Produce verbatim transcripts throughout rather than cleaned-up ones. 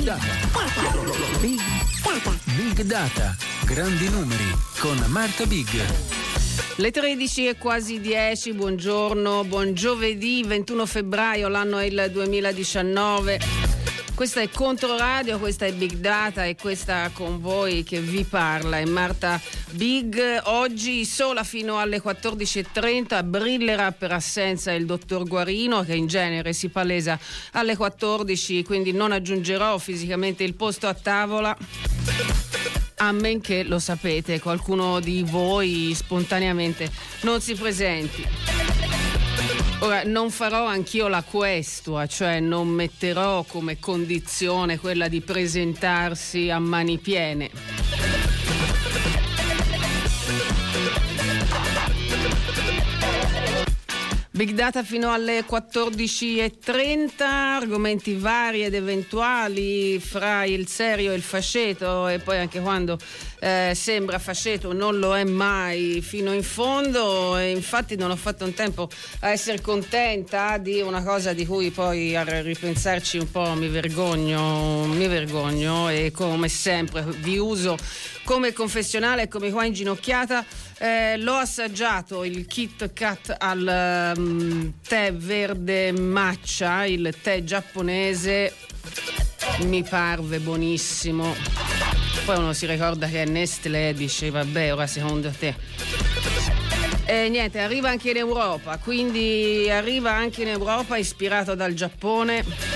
Data. Big Data. Big Data. Grandi numeri con Marta Big. Le tredici e quasi dieci, buongiorno, buon giovedì ventuno febbraio, l'anno è il duemiladiciannove. Questa è Controradio, questa è Big Data e questa con voi che vi parla è Marta Big. Oggi sola fino alle quattordici e trenta, brillerà per assenza il dottor Guarino, che in genere si palesa alle quattordici, quindi non aggiungerò fisicamente il posto a tavola. A men che, lo sapete, qualcuno di voi spontaneamente non si presenti. Ora, non farò anch'io la questua, cioè non metterò come condizione quella di presentarsi a mani piene. Big Data fino alle quattordici e trenta, argomenti vari ed eventuali fra il serio e il fasceto, e poi anche quando eh, sembra fasceto non lo è mai fino in fondo. E infatti non ho fatto un tempo a essere contenta di una cosa di cui poi a ripensarci un po' mi vergogno, mi vergogno e come sempre vi uso come confessionale, come qua inginocchiata. Eh, l'ho assaggiato il Kit Kat al um, tè verde matcha, il tè giapponese, mi parve buonissimo. Poi uno si ricorda che è Nestlé e dice vabbè, ora secondo te. E niente, arriva anche in Europa, quindi arriva anche in Europa ispirato dal Giappone.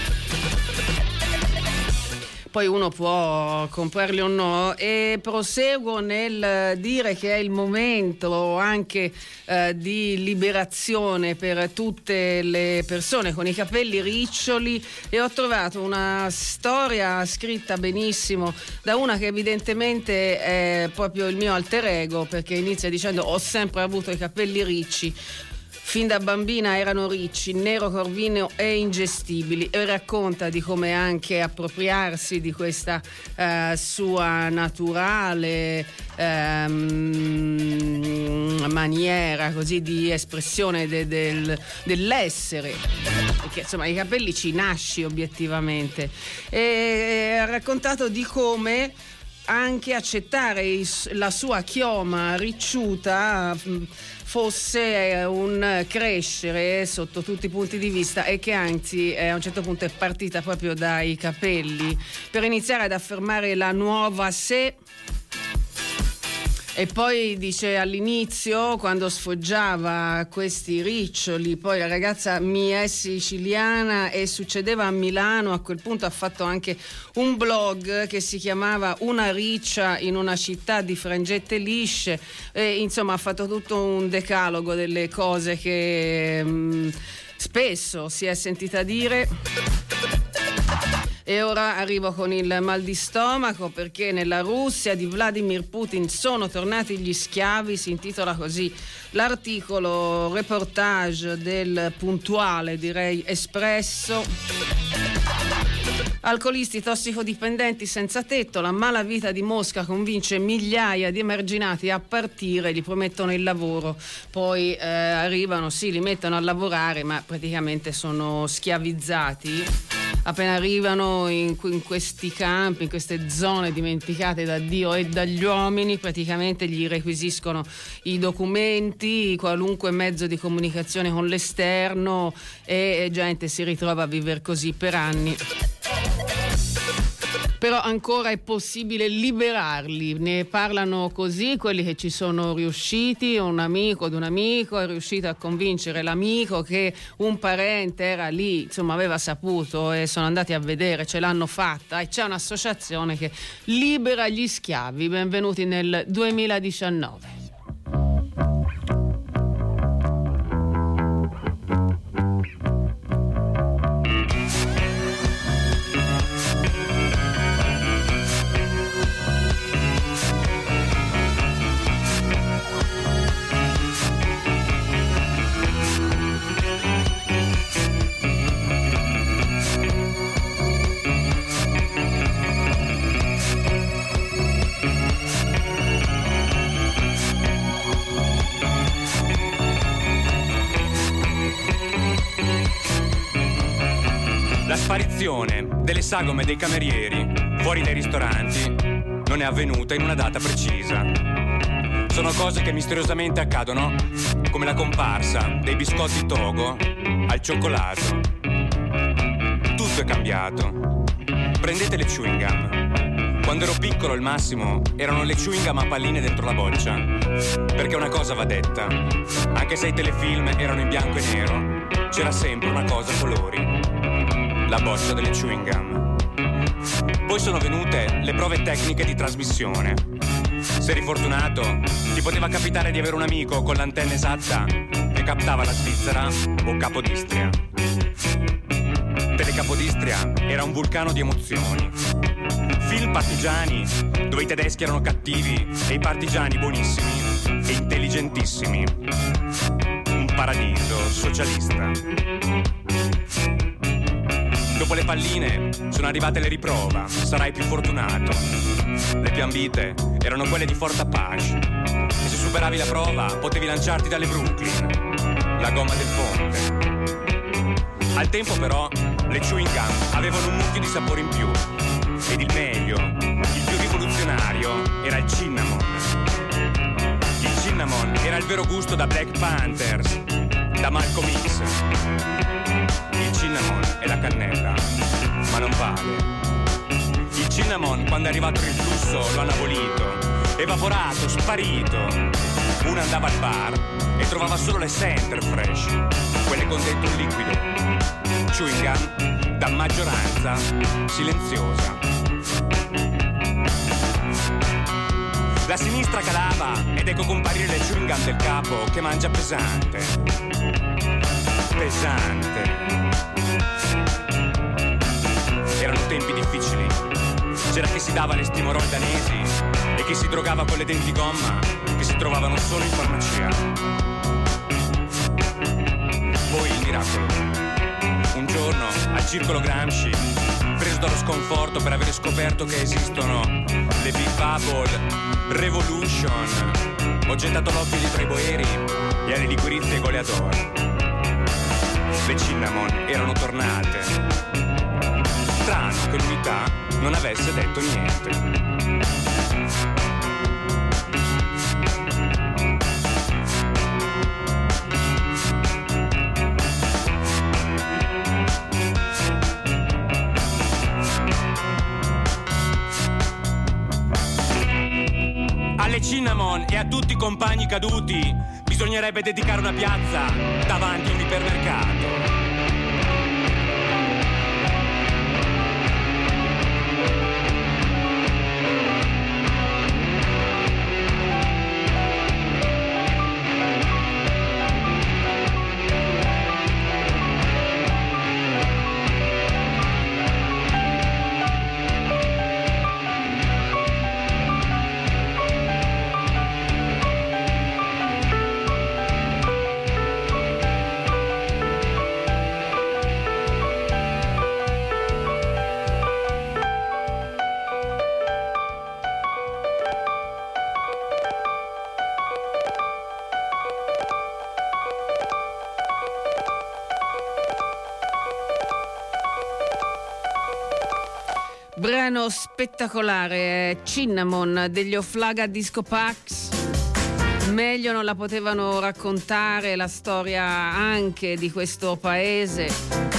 Poi uno può comprarli o no, e proseguo nel dire che è il momento anche eh, di liberazione per tutte le persone con i capelli riccioli, e ho trovato una storia scritta benissimo da una che evidentemente è proprio il mio alter ego, perché inizia dicendo: ho sempre avuto i capelli ricci. Fin da bambina erano ricci, nero corvino e ingestibili, e racconta di come anche appropriarsi di questa eh, sua naturale ehm, maniera così di espressione de, del, dell'essere, perché insomma i capelli ci nasci obiettivamente, e ha raccontato di come anche accettare la sua chioma ricciuta fosse un crescere sotto tutti i punti di vista, e che anzi a un certo punto è partita proprio dai capelli per iniziare ad affermare la nuova sé. E poi dice: all'inizio, quando sfoggiava questi riccioli, poi la ragazza mi è siciliana e succedeva a Milano, a quel punto ha fatto anche un blog che si chiamava Una riccia in una città di frangette lisce, e insomma ha fatto tutto un decalogo delle cose che mh, spesso si è sentita dire. E ora arrivo con il mal di stomaco, perché nella Russia di Vladimir Putin sono tornati gli schiavi, si intitola così l'articolo reportage del puntuale, direi Espresso. Alcolisti, tossicodipendenti senza tetto, la malavita di Mosca convince migliaia di emarginati a partire, gli promettono il lavoro, poi eh, arrivano, sì, li mettono a lavorare, ma praticamente sono schiavizzati. Appena arrivano in, in questi campi, in queste zone dimenticate da Dio e dagli uomini, praticamente gli requisiscono i documenti, qualunque mezzo di comunicazione con l'esterno, e, e gente si ritrova a vivere così per anni. Però ancora è possibile liberarli, ne parlano così quelli che ci sono riusciti. Un amico di un amico è riuscito a convincere l'amico che un parente era lì, insomma aveva saputo, e sono andati a vedere, ce l'hanno fatta, e c'è un'associazione che libera gli schiavi. Benvenuti nel duemiladiciannove. La sparizione delle sagome dei camerieri fuori dai ristoranti non è avvenuta in una data precisa. Sono cose che misteriosamente accadono, come la comparsa dei biscotti Togo al cioccolato. Tutto è cambiato. Prendete le chewing gum. Quando ero piccolo il massimo erano le chewing gum a palline dentro la boccia. Perché una cosa va detta, anche se i telefilm erano in bianco e nero, c'era sempre una cosa a colori: la boccia delle chewing gum. Poi sono venute le prove tecniche di trasmissione. Se eri fortunato, ti poteva capitare di avere un amico con l'antenna esatta che captava la Svizzera o Capodistria. Telecapodistria era un vulcano di emozioni. Film partigiani, dove i tedeschi erano cattivi e i partigiani buonissimi e intelligentissimi. Un paradiso socialista. Dopo le palline sono arrivate le riprova, sarai più fortunato. Le più ambite erano quelle di Fort Apache e se superavi la prova potevi lanciarti dalle Brooklyn, la gomma del ponte. Al tempo però le chewing gum avevano un mucchio di sapore in più ed il meglio, il più rivoluzionario era il cinnamon. Il cinnamon era il vero gusto da Black Panthers, da Malcolm X. Il cinnamon è la cannella, ma non vale. Il cinnamon, quando è arrivato il flusso, lo hanno abolito, evaporato, sparito. Uno andava al bar e trovava solo le Center Fresh, quelle con dentro un liquido. Chewing gum da maggioranza silenziosa. La sinistra calava ed ecco comparire le chewing gum del capo che mangia pesante. Pesante. Erano tempi difficili. C'era chi si dava le stimorol danesi e chi si drogava con le denti gomma che si trovavano solo in farmacia. Poi il miracolo. Un giorno al circolo Gramsci, preso dallo sconforto per aver scoperto che esistono le Big Bubble Revolution, ho gettato l'occhio dietro ai boeri e alle liquirizie goleador. Le cinnamon erano tornate. Strano che l'unità non avesse detto niente. Alle cinnamon e a tutti i compagni caduti bisognerebbe dedicare una piazza davanti a un ipermercato. Brano spettacolare, Cinnamon degli Oflaga Disco Pax. Meglio non la potevano raccontare la storia anche di questo paese,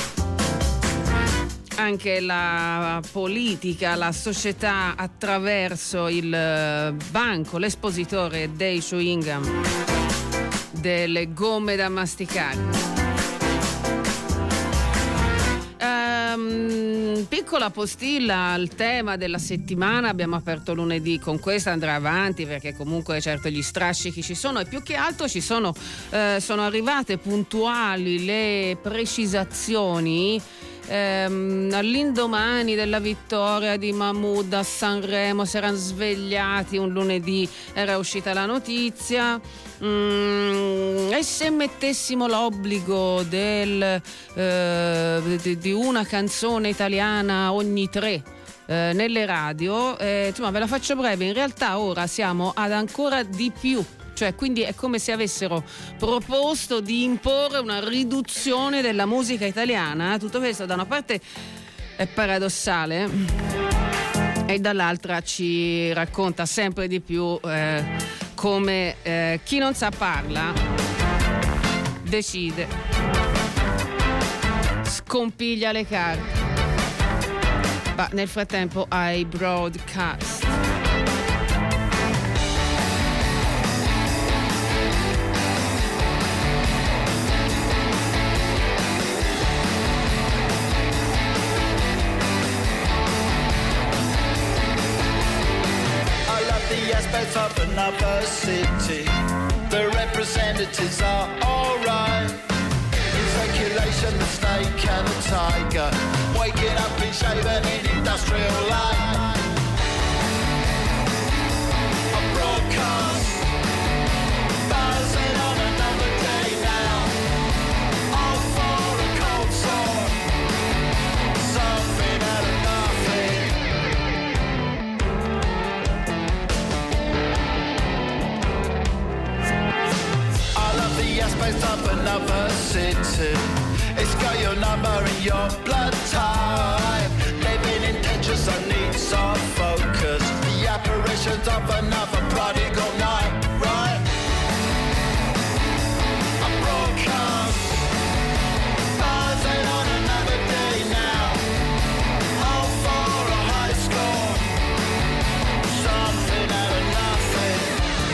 anche la politica, la società attraverso il banco, l'espositore dei chewing gum, delle gomme da masticare. Um, piccola postilla al tema della settimana, abbiamo aperto lunedì con questa, andrà avanti perché comunque certo gli strascichi ci sono e più che altro ci sono, eh, sono arrivate puntuali le precisazioni ehm, all'indomani della vittoria di Mahmood a Sanremo. Si erano svegliati un lunedì, era uscita la notizia. Mm, e se mettessimo l'obbligo del, eh, di, di una canzone italiana ogni tre eh, nelle radio, eh, insomma ve la faccio breve, in realtà ora siamo ad ancora di più, cioè quindi è come se avessero proposto di imporre una riduzione della musica italiana. Tutto questo da una parte è paradossale e dall'altra ci racconta sempre di più eh, come eh, chi non sa parla decide, scompiglia le carte. Ma nel frattempo ai broadcast. The aspects of another city, the representatives are alright. In circulation, the snake and the tiger, waking up in shaven in industrial light. A broadcast, buzzing on another day now, all for a cold sore, something out of nothing. The aspects of another city. It's got your number and your blood type. Living in tensions and needs of focus. The apparitions of another prodigal night, right? A broadcast, buzzing on another day now. All for a high score, something out of nothing.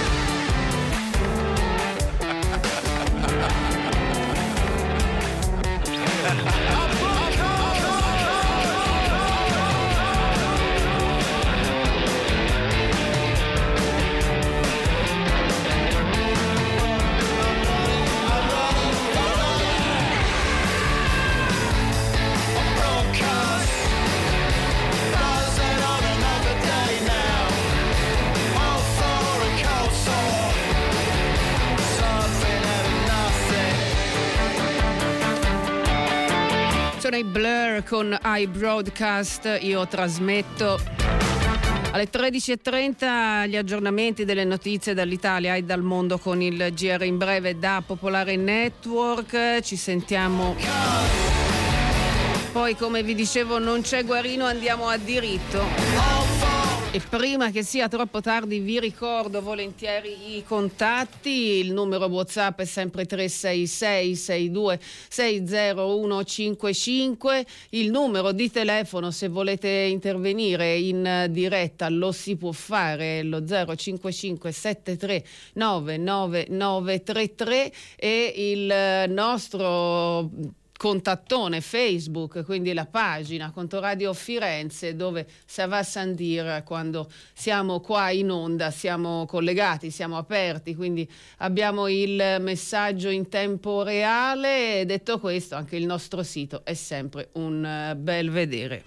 Sono i Blur con iBroadcast. Io trasmetto alle tredici e trenta gli aggiornamenti delle notizie dall'Italia e dal mondo con il G R in breve da Popolare Network. Ci sentiamo poi, come vi dicevo, non c'è Guarino, andiamo a diritto. E prima che sia troppo tardi vi ricordo volentieri i contatti. Il numero WhatsApp è sempre tre sei sei sei due sei zero uno cinque cinque. Il numero di telefono, se volete intervenire in diretta, lo si può fare, lo zero cinque cinque sette tre nove nove nove tre tre, e il nostro contattone Facebook, quindi la pagina Contoradio Firenze, dove se va a Sandir quando siamo qua in onda siamo collegati, siamo aperti, quindi abbiamo il messaggio in tempo reale. E detto questo, anche il nostro sito è sempre un bel vedere.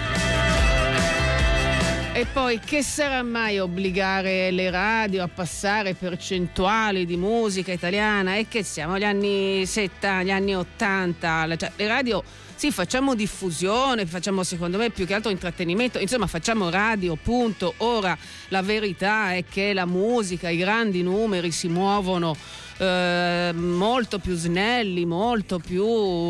E poi, che sarà mai obbligare le radio a passare percentuali di musica italiana? E che siamo agli anni settanta, gli anni ottanta, cioè, le radio, sì, facciamo diffusione, facciamo secondo me più che altro intrattenimento, insomma facciamo radio, punto. Ora la verità è che la musica, i grandi numeri si muovono Eh, molto più snelli, molto più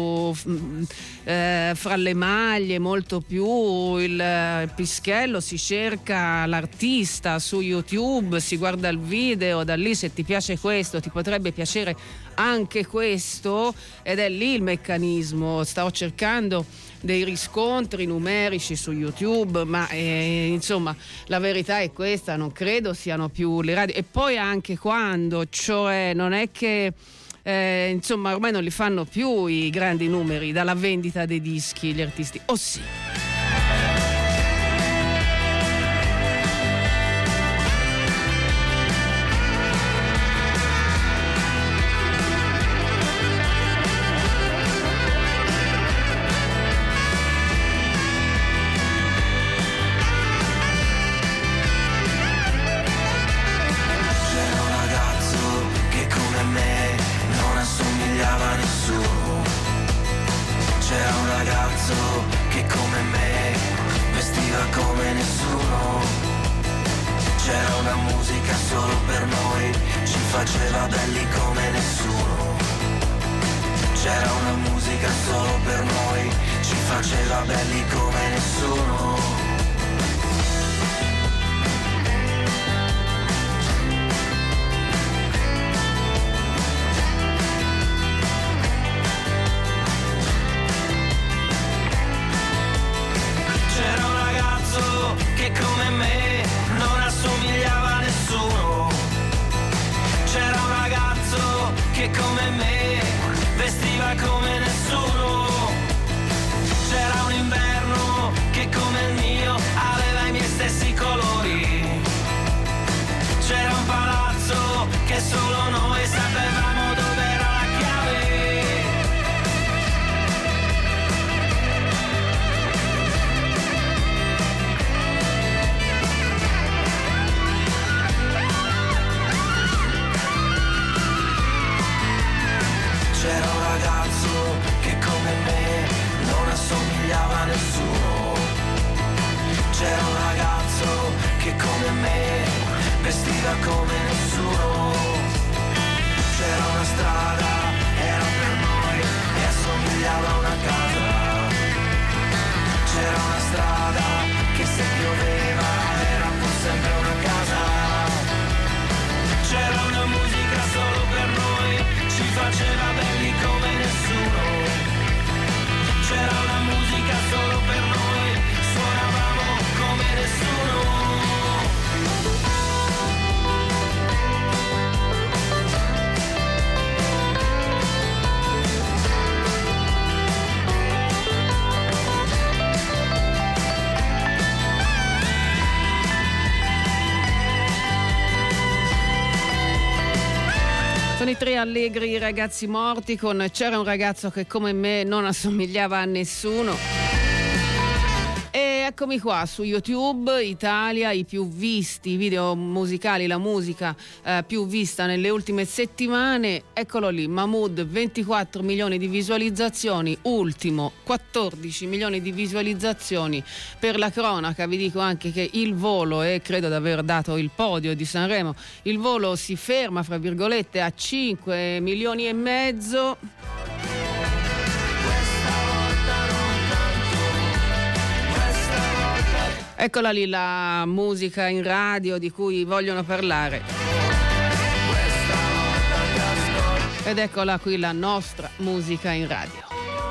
eh, fra le maglie, molto più il, il pischello, si cerca l'artista su YouTube, si guarda il video, da lì se ti piace questo ti potrebbe piacere anche questo, ed è lì il meccanismo. Stavo cercando dei riscontri numerici su YouTube, ma eh, insomma la verità è questa, non credo siano più le radio. E poi anche quando, cioè non è che eh, insomma ormai non li fanno più i grandi numeri dalla vendita dei dischi gli artisti, o sì? C'era un ragazzo che come me faceva belli come nessuno. C'era una musica solo per noi, ci faceva belli come nessuno. C'era un ragazzo che come me non assomigliava a nessuno. C'era un ragazzo che come me vestiva come nessuno. C'era un inverno che come il mio aveva i miei stessi colori. C'era un palazzo che solo noi sapevamo dove era la chiave. C'era un ragazzo che come me non assomigliava a nessuno. C'era un ragazzo che come me vestiva come nessuno. C'era una strada, era per noi e assomigliava a una casa. C'era una strada che se pioveva era pur sempre una casa. C'era una musica solo per noi, ci faceva belli come nessuno. C'era una musica solo per noi, suonavamo come nessuno. Sono i tre allegri ragazzi morti con C'era un ragazzo che come me non assomigliava a nessuno. E eccomi qua su YouTube Italia, i più visti, i video musicali, la musica eh, più vista nelle ultime settimane. Eccolo lì, Mahmood, ventiquattro milioni di visualizzazioni, Ultimo quattordici milioni di visualizzazioni. Per la cronaca vi dico anche che Il Volo, e credo di aver dato il podio di Sanremo, Il Volo si ferma fra virgolette a cinque milioni e mezzo. Eccola lì la musica in radio di cui vogliono parlare. Ed eccola qui la nostra musica in radio.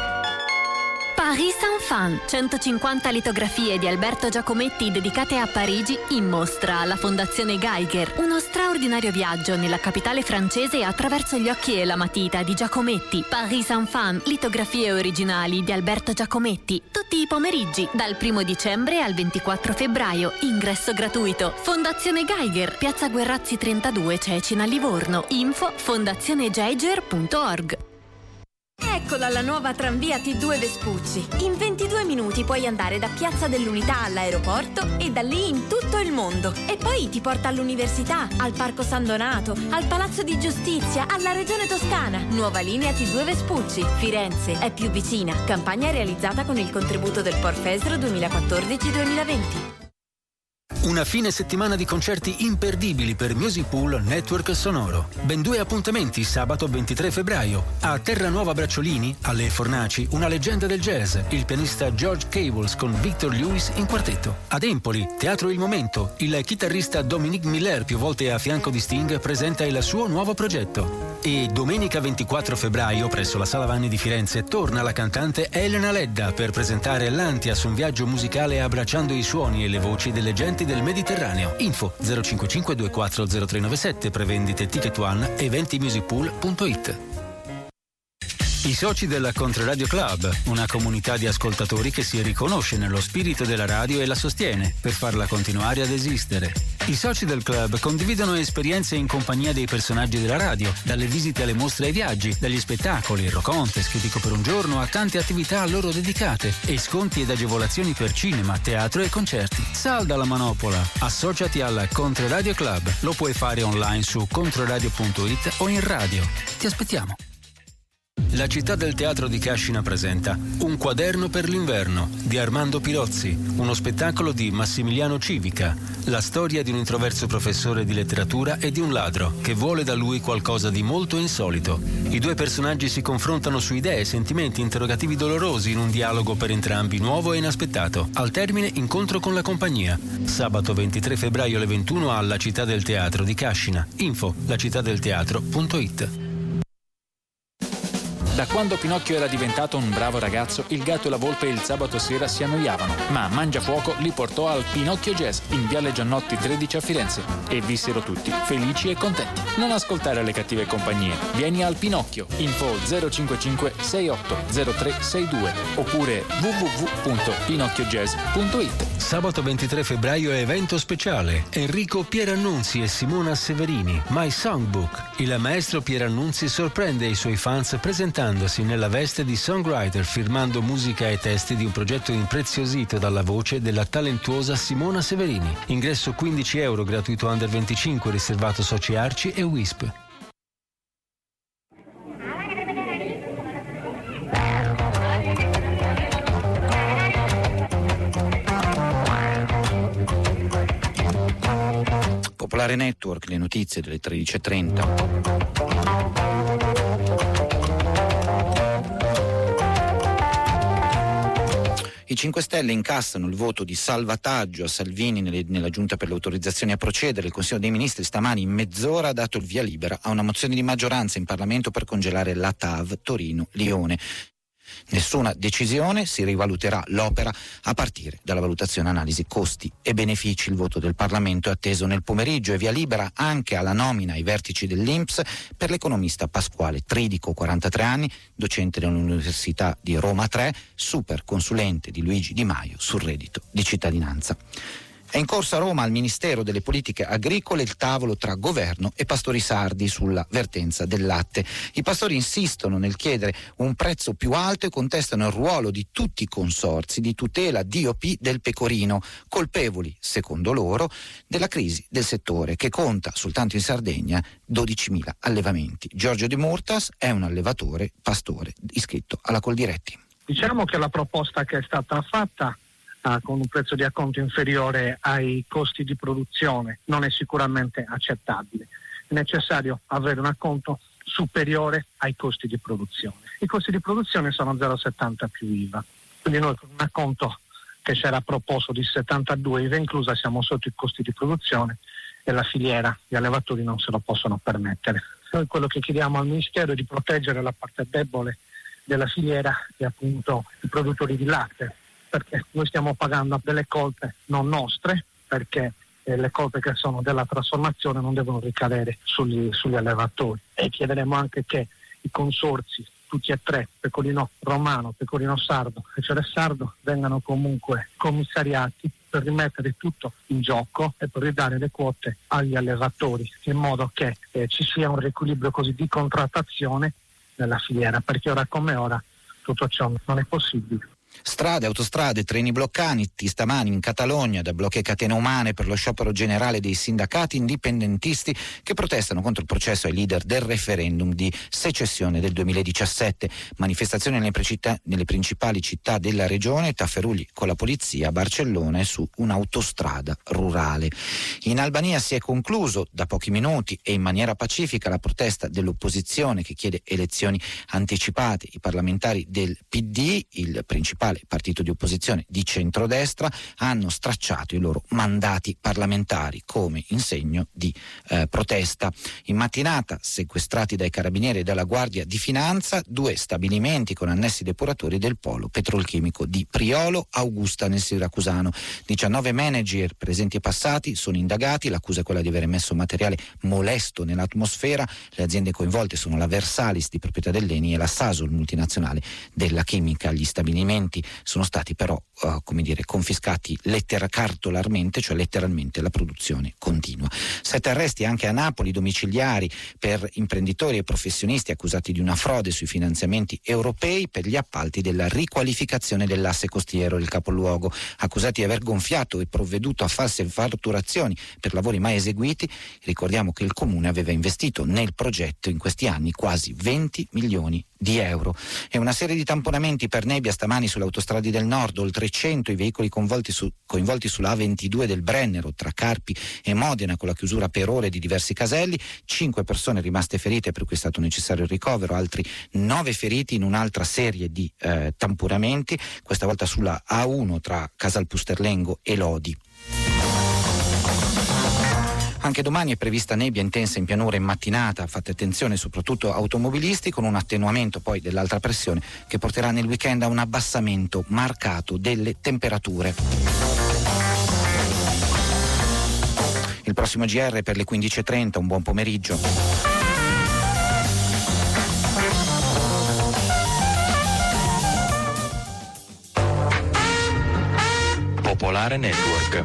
Paris Saint-Fan, centocinquanta litografie di Alberto Giacometti dedicate a Parigi in mostra alla Fondazione Geiger. Uno straordinario viaggio nella capitale francese attraverso gli occhi e la matita di Giacometti. Paris Saint-Fan, litografie originali di Alberto Giacometti. Tutti i pomeriggi, dal primo dicembre al ventiquattro febbraio. Ingresso gratuito. Fondazione Geiger, Piazza Guerrazzi trentadue, Cecina, Livorno. Info fondazionegeiger punto org. Eccola la nuova tranvia T due Vespucci. In ventidue minuti puoi andare da Piazza dell'Unità all'aeroporto e da lì in tutto il mondo. E poi ti porta all'università, al Parco San Donato, al Palazzo di Giustizia, alla Regione Toscana. Nuova linea T due Vespucci. Firenze è più vicina. Campagna realizzata con il contributo del Porfesro duemilaquattordici duemilaventi. Una fine settimana di concerti imperdibili per Music Pool Network Sonoro. Ben due appuntamenti sabato ventitré febbraio. A Terranuova Bracciolini, alle Fornaci, una leggenda del jazz, il pianista George Cables con Victor Lewis in quartetto. Ad Empoli, Teatro Il Momento, il chitarrista Dominique Miller, più volte a fianco di Sting, presenta il suo nuovo progetto. E domenica ventiquattro febbraio, presso la Sala Vanni di Firenze, torna la cantante Elena Ledda per presentare l'Antia su un viaggio musicale abbracciando i suoni e le voci delle genti del Mediterraneo. Info zero cinque cinque due quattro zero tre nove sette, prevendite Ticket One, eventi music pool punto it. I soci della Controradio Club, una comunità di ascoltatori che si riconosce nello spirito della radio e la sostiene per farla continuare ad esistere. I soci del club condividono esperienze in compagnia dei personaggi della radio, dalle visite alle mostre ai viaggi, dagli spettacoli, il rock contest, Critico per un giorno, a tante attività a loro dedicate e sconti ed agevolazioni per cinema, teatro e concerti. Salda la manopola, associati alla Controradio Club. Lo puoi fare online su controradio punto it o in radio. Ti aspettiamo. La città del teatro di Cascina presenta Un quaderno per l'inverno di Armando Pirozzi, uno spettacolo di Massimiliano Civica, la storia di un introverso professore di letteratura e di un ladro che vuole da lui qualcosa di molto insolito. I due personaggi si confrontano su idee, sentimenti, interrogativi dolorosi in un dialogo per entrambi nuovo e inaspettato. Al termine, incontro con la compagnia. Sabato ventitré febbraio alle ventuno alla Città del Teatro di Cascina. Info lacittadelteatro punto it. Da quando Pinocchio era diventato un bravo ragazzo, il gatto e la volpe il sabato sera si annoiavano, ma Mangiafuoco li portò al Pinocchio Jazz in Viale Giannotti tredici a Firenze e vissero tutti felici e contenti. Non ascoltare le cattive compagnie. Vieni al Pinocchio. Info zero cinque cinque sei otto zero tre sei due oppure w w w punto pinocchio jazz punto it. Sabato ventitré febbraio è evento speciale. Enrico Pierannunzi e Simona Severini, My Songbook. Il maestro Pierannunzi sorprende i suoi fans presentandosi nella veste di songwriter, firmando musica e testi di un progetto impreziosito dalla voce della talentuosa Simona Severini. Ingresso quindici euro, gratuito under venticinque, riservato soci Arci e Wisp. Popolare Network, le notizie delle tredici e trenta. I cinque Stelle incassano il voto di salvataggio a Salvini nelle, nella giunta per le autorizzazioni a procedere. Il Consiglio dei Ministri stamani in mezz'ora ha dato il via libera a una mozione di maggioranza in Parlamento per congelare la T A V Torino-Lione. Nessuna decisione, si rivaluterà l'opera a partire dalla valutazione analisi costi e benefici. Il voto del Parlamento è atteso nel pomeriggio e via libera anche alla nomina ai vertici dell'I N P S per l'economista Pasquale Tridico, quarantatré anni, docente dell'Università di Roma tre, super consulente di Luigi Di Maio sul reddito di cittadinanza. È in corso a Roma al Ministero delle Politiche Agricole il tavolo tra governo e pastori sardi sulla vertenza del latte. I pastori insistono nel chiedere un prezzo più alto e contestano il ruolo di tutti i consorzi di tutela D O P del pecorino, colpevoli, secondo loro, della crisi del settore che conta soltanto in Sardegna dodicimila allevamenti. Giorgio De Murtas è un allevatore pastore iscritto alla Coldiretti. Diciamo che la proposta che è stata fatta Uh, con un prezzo di acconto inferiore ai costi di produzione non è sicuramente accettabile. È necessario avere un acconto superiore ai costi di produzione. I costi di produzione sono zero virgola settanta più I V A, quindi noi con un acconto che c'era proposto di settantadue I V A inclusa siamo sotto i costi di produzione e la filiera, gli allevatori non se lo possono permettere. Noi quello che chiediamo al Ministero è di proteggere la parte debole della filiera e appunto i produttori di latte, perché noi stiamo pagando delle colpe non nostre, perché eh, le colpe che sono della trasformazione non devono ricadere sugli, sugli allevatori. E chiederemo anche che i consorzi, tutti e tre, pecorino romano, pecorino sardo e cere sardo, vengano comunque commissariati per rimettere tutto in gioco e per ridare le quote agli allevatori, in modo che eh, ci sia un riequilibrio così di contrattazione nella filiera, perché ora come ora tutto ciò non è possibile. Strade, autostrade, treni bloccati stamani in Catalogna da blocchi e catene umane per lo sciopero generale dei sindacati indipendentisti che protestano contro il processo ai leader del referendum di secessione del duemiladiciassette. Manifestazioni nelle, precita, nelle principali città della regione, tafferugli con la polizia a Barcellona e su un'autostrada rurale. In Albania si è concluso da pochi minuti e in maniera pacifica la protesta dell'opposizione che chiede elezioni anticipate. I parlamentari del P D, il principale partito di opposizione di centrodestra, hanno stracciato i loro mandati parlamentari come in segno di eh, protesta. In mattinata, sequestrati dai carabinieri e dalla Guardia di Finanza, due stabilimenti con annessi depuratori del polo petrolchimico di Priolo Augusta nel Siracusano. diciannove manager presenti e passati sono indagati, l'accusa è quella di aver emesso materiale molesto nell'atmosfera. Le aziende coinvolte sono la Versalis di proprietà dell'Eni e la Sasol multinazionale della chimica. Gli stabilimenti sono stati però uh, come dire confiscati lettera cartolarmente, cioè letteralmente la produzione continua. Sette arresti anche a Napoli domiciliari per imprenditori e professionisti accusati di una frode sui finanziamenti europei per gli appalti della riqualificazione dell'asse costiero del capoluogo, accusati di aver gonfiato e provveduto a false fatturazioni per lavori mai eseguiti. Ricordiamo che il comune aveva investito nel progetto in questi anni quasi venti milioni di euro. E una serie di tamponamenti per nebbia stamani sulle autostrade del nord, oltre cento i veicoli coinvolti, su, coinvolti sulla A ventidue del Brennero tra Carpi e Modena, con la chiusura per ore di diversi caselli, cinque persone rimaste ferite per cui è stato necessario il ricovero, altri nove feriti in un'altra serie di eh, tamponamenti, questa volta sulla A uno tra Casalpusterlengo e Lodi. Anche domani è prevista nebbia intensa in pianura in mattinata, fate attenzione soprattutto automobilisti, con un attenuamento poi dell'alta pressione che porterà nel weekend a un abbassamento marcato delle temperature. Il prossimo G R per le quindici e trenta, un buon pomeriggio. Popolare Network.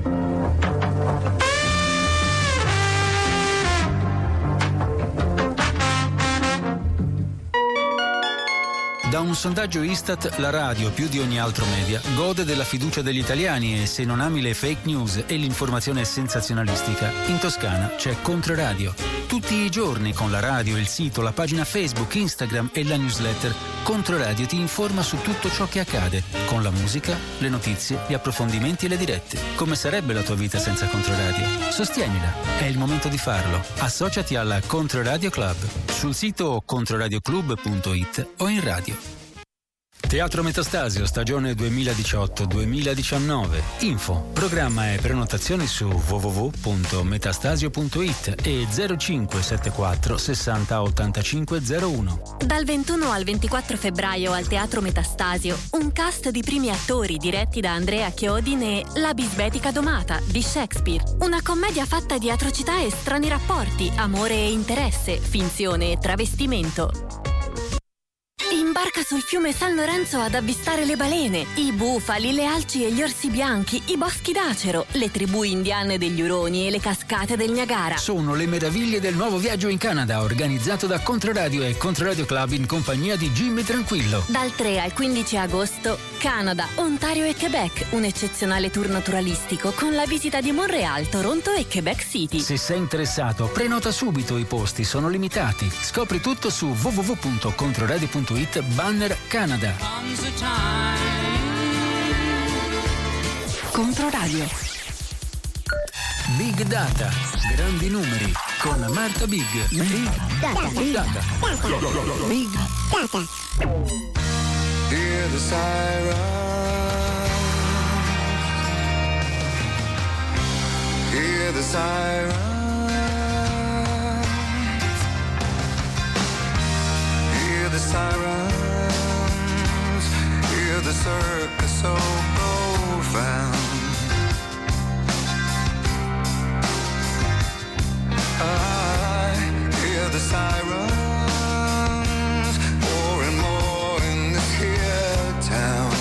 Da un sondaggio Istat, la radio, più di ogni altro media, gode della fiducia degli italiani e se non ami le fake news e l'informazione sensazionalistica, in Toscana c'è Controradio. Tutti i giorni con la radio, il sito, la pagina Facebook, Instagram e la newsletter, Controradio ti informa su tutto ciò che accade, con la musica, le notizie, gli approfondimenti e le dirette. Come sarebbe la tua vita senza Controradio? Sostienila, è il momento di farlo. Associati alla Controradio Club sul sito controradioclub punto it o in radio. Teatro Metastasio, stagione duemiladiciotto duemiladiciannove. Info, programma e prenotazioni su w w w punto metastasio punto it e zero cinque sette quattro sessanta ottantacinque zero uno. Dal ventuno al ventiquattro febbraio al Teatro Metastasio, un cast di primi attori diretti da Andrea Chiodin e La bisbetica domata di Shakespeare. Una commedia fatta di atrocità e strani rapporti, amore e interesse, finzione e travestimento. Imbarca sul fiume San Lorenzo ad avvistare le balene, i bufali, le alci e gli orsi bianchi, i boschi d'acero, le tribù indiane degli Uroni e le cascate del Niagara. Sono le meraviglie del nuovo viaggio in Canada, organizzato da Controradio e Controradio Club in compagnia di Jimmy Tranquillo. Dal tre al quindici agosto, Canada, Ontario e Quebec, un eccezionale tour naturalistico con la visita di Montreal, Toronto e Quebec City. Se sei interessato, prenota subito, i posti sono limitati. Scopri tutto su w w w punto controradio punto it banner Canada. Controradio. Big Data, grandi numeri con Marta Big. Big Data. Big Data. Big Data. Hear the siren. Hear the siren. Hear the sirens. Hear the circus so profound. I hear the sirens more and more in this here town.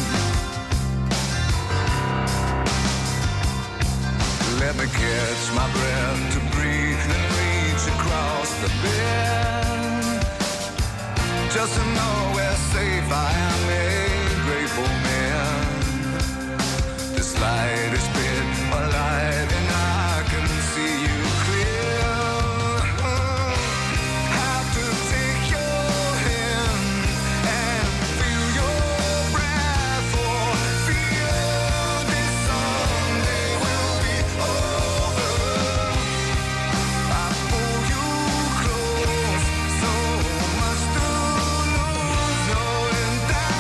Let me catch my breath to breathe and reach across the bed, just to know where safe I am, a grateful man. This light is bit a light and I can see you clear. Have to take your hand and feel your breath, for fear this someday will be over. I pull you close, so much to lose, knowing that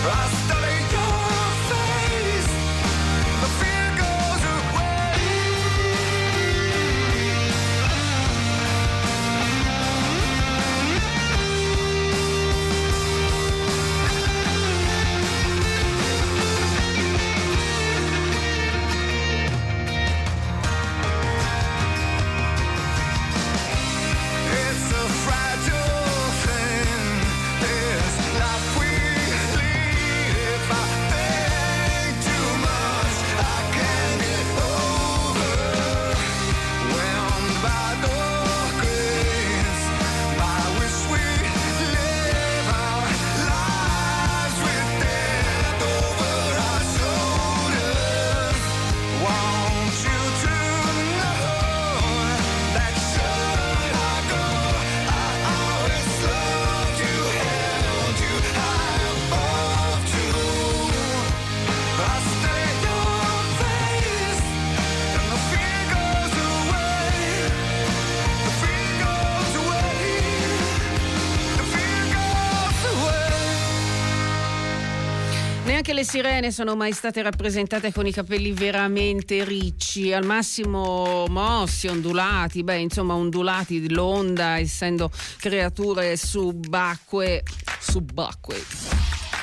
Neanche le sirene sono mai state rappresentate con i capelli veramente ricci, al massimo mossi, ondulati, beh insomma ondulati l'onda, essendo creature subacquee, subacquee.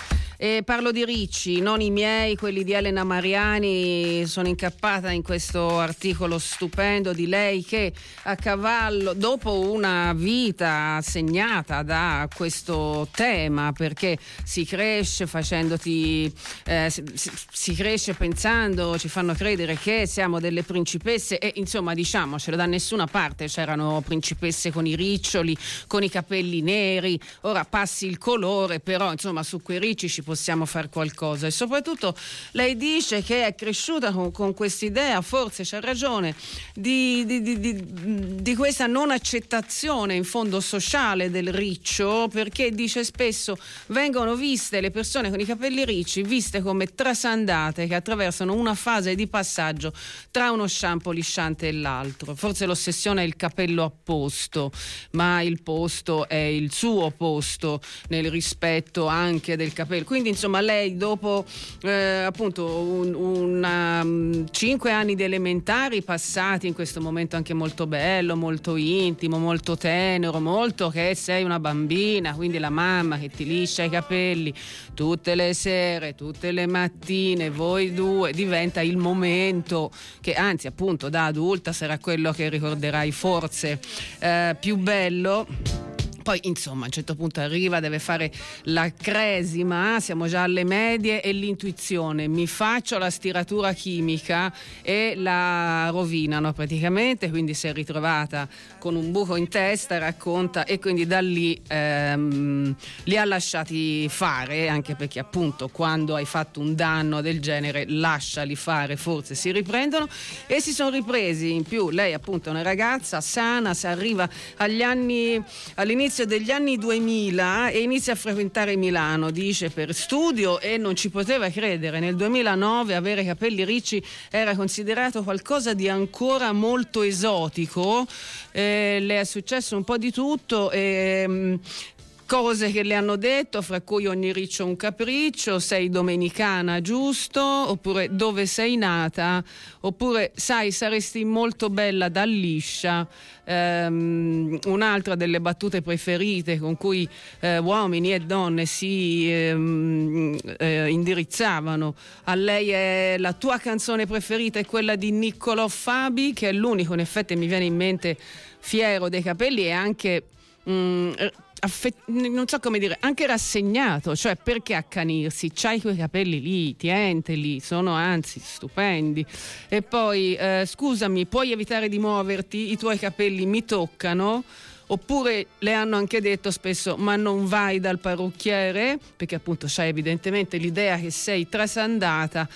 E parlo di ricci, non i miei, quelli di Elena Mariani. Sono incappata in questo articolo stupendo di lei che a cavallo, dopo una vita segnata da questo tema, perché si cresce facendoti, eh, si, si cresce pensando, ci fanno credere che siamo delle principesse e insomma diciamocelo, da nessuna parte c'erano principesse con i riccioli, con i capelli neri. Ora passi il colore, però insomma su quei ricci ci possiamo fare qualcosa. E soprattutto lei dice che è cresciuta con, con quest'idea, forse c'ha ragione, di, di, di, di, di questa non accettazione in fondo sociale del riccio, perché dice spesso vengono viste le persone con i capelli ricci viste come trasandate che attraversano una fase di passaggio tra uno shampoo lisciante e l'altro. Forse l'ossessione è il capello a posto, ma il posto è il suo posto nel rispetto anche del capello. Quindi insomma lei dopo eh, appunto un, una, um, cinque anni di elementari passati in questo momento anche molto bello, molto intimo, molto tenero, molto che sei una bambina, quindi la mamma che ti liscia i capelli tutte le sere, tutte le mattine, voi due, diventa il momento che anzi appunto da adulta sarà quello che ricorderai forse eh, più bello. Poi insomma a un certo punto arriva, deve fare la cresima, siamo già alle medie, e l'intuizione, mi faccio la stiratura chimica e la rovinano praticamente, quindi si è ritrovata con un buco in testa, racconta, e quindi da lì ehm, li ha lasciati fare, anche perché appunto quando hai fatto un danno del genere lasciali fare, forse si riprendono, e si sono ripresi. In più lei appunto è una ragazza sana, si arriva agli anni, all'inizio degli anni duemila e inizia a frequentare Milano, dice, per studio, e non ci poteva credere. Nel duemilanove avere capelli ricci era considerato qualcosa di ancora molto esotico. Eh, le è successo un po' di tutto e cose che le hanno detto, fra cui ogni riccio un capriccio, sei domenicana, giusto? Oppure dove sei nata? Oppure sai, saresti molto bella da liscia. Um, un'altra delle battute preferite con cui eh, uomini e donne si ehm, eh, indirizzavano a lei è: la tua canzone preferita è quella di Niccolò Fabi, che è l'unico in effetti mi viene in mente fiero dei capelli e anche mh, Affet- non so come dire, anche rassegnato, cioè perché accanirsi, c'hai quei capelli lì, tienteli, sono anzi stupendi. E poi eh, scusami, puoi evitare di muoverti, i tuoi capelli mi toccano. Oppure le hanno anche detto spesso: ma non vai dal parrucchiere, perché appunto c'hai evidentemente l'idea che sei trasandata.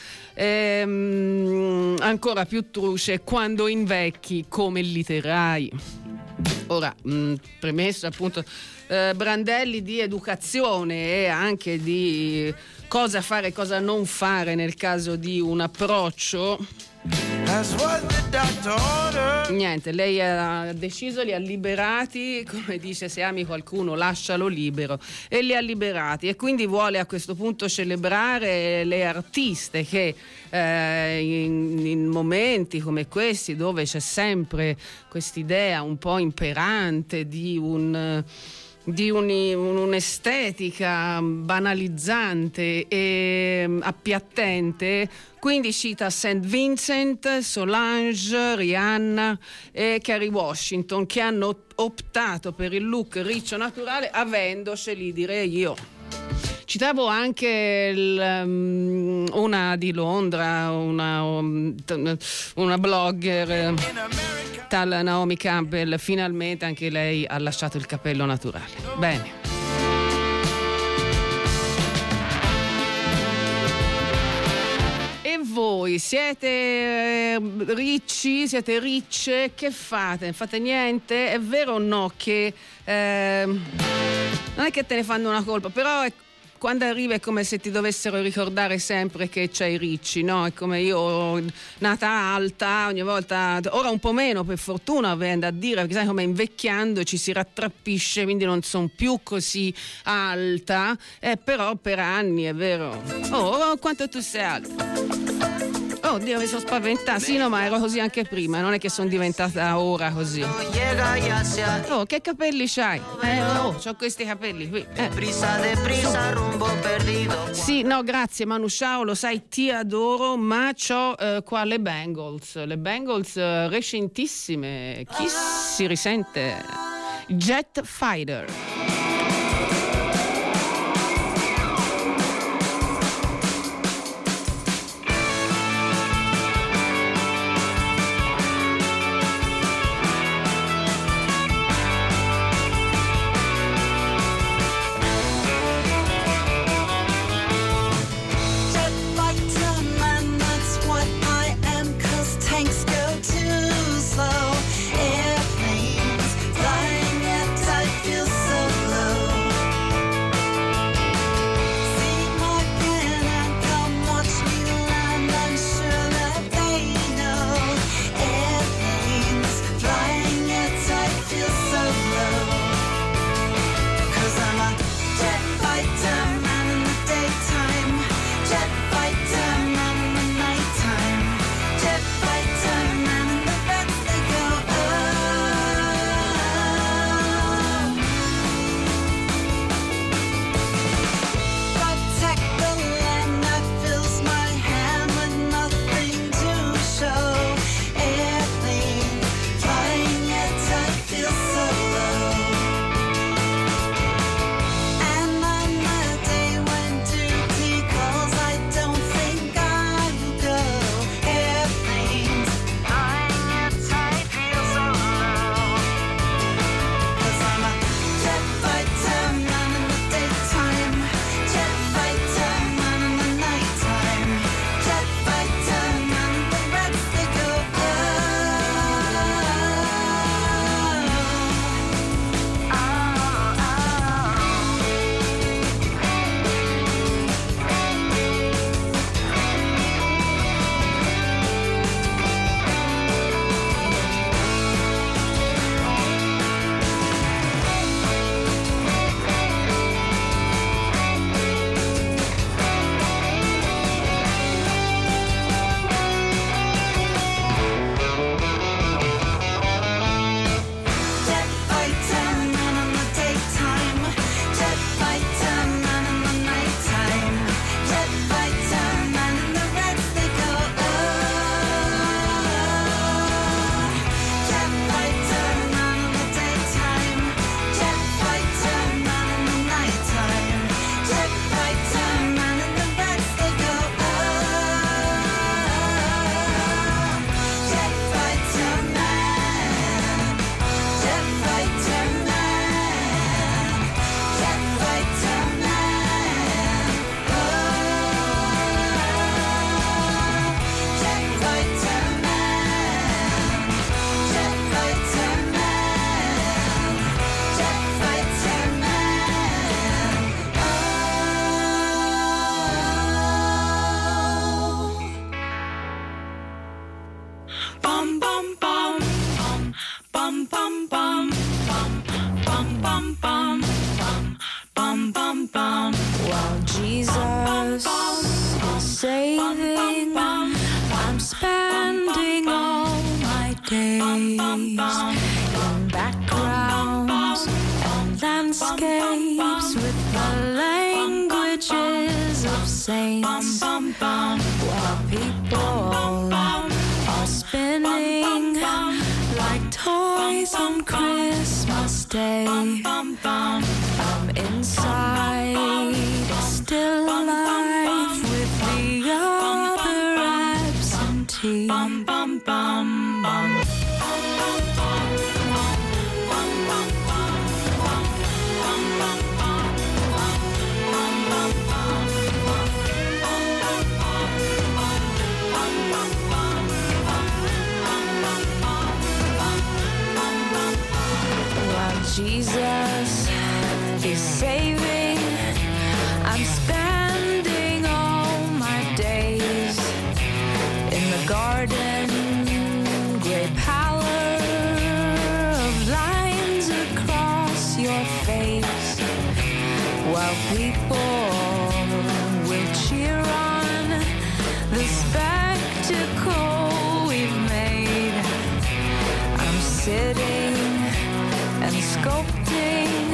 Ehm, ancora più truce, quando invecchi come li terrai. Ora, mh, premesso appunto eh, brandelli di educazione e anche di cosa fare e cosa non fare nel caso di un approccio That's what the doctor ordered. Niente, lei ha deciso, li ha liberati, come dice, se ami qualcuno lascialo libero, e li ha liberati, e quindi vuole a questo punto celebrare le artiste che eh, in, in momenti come questi, dove c'è sempre quest'idea un po' imperante di un di un, un'estetica banalizzante e appiattente, quindi cita Saint Vincent, Solange, Rihanna e Kerry Washington, che hanno optato per il look riccio naturale, avendoceli, direi io. Citavo anche il, um, una di Londra, una, um, una blogger, tal Naomi Campbell, finalmente anche lei ha lasciato il capello naturale. Bene. E voi siete ricci, siete ricce, che fate? Fate niente? È vero o no che eh, non è che te ne fanno una colpa, però è, quando arriva è come se ti dovessero ricordare sempre che c'hai ricci, no? È come io, nata alta, ogni volta, ora un po' meno per fortuna, avendo a dire, perché sai come invecchiando ci si rattrappisce, quindi non sono più così alta, eh, però per anni, è vero. Oh, quanto tu sei alta? Oh Dio, mi sono spaventata. Sì, no, ma ero così anche prima, non è che sono diventata ora così. Oh, che capelli c'hai? Eh, oh, c'ho questi capelli qui. Eh. Sì, no, grazie Manu, ciao, lo sai, ti adoro, ma c'ho eh, qua le Bengals, le Bengals eh, recentissime. Chi si risente? Jet Fighter. Slow airplanes flying at tight, feel so in backgrounds and landscapes with the languages of saints, while people are spinning like toys on Christmas Day. I'm inside, still alive with the other absentee. Bum, bum, bum, bum. Jesus is saving. I'm spending all my days in the garden, gray pallor of lines across your face, while people will cheer on the spectacle we've made. I'm sitting and sculpting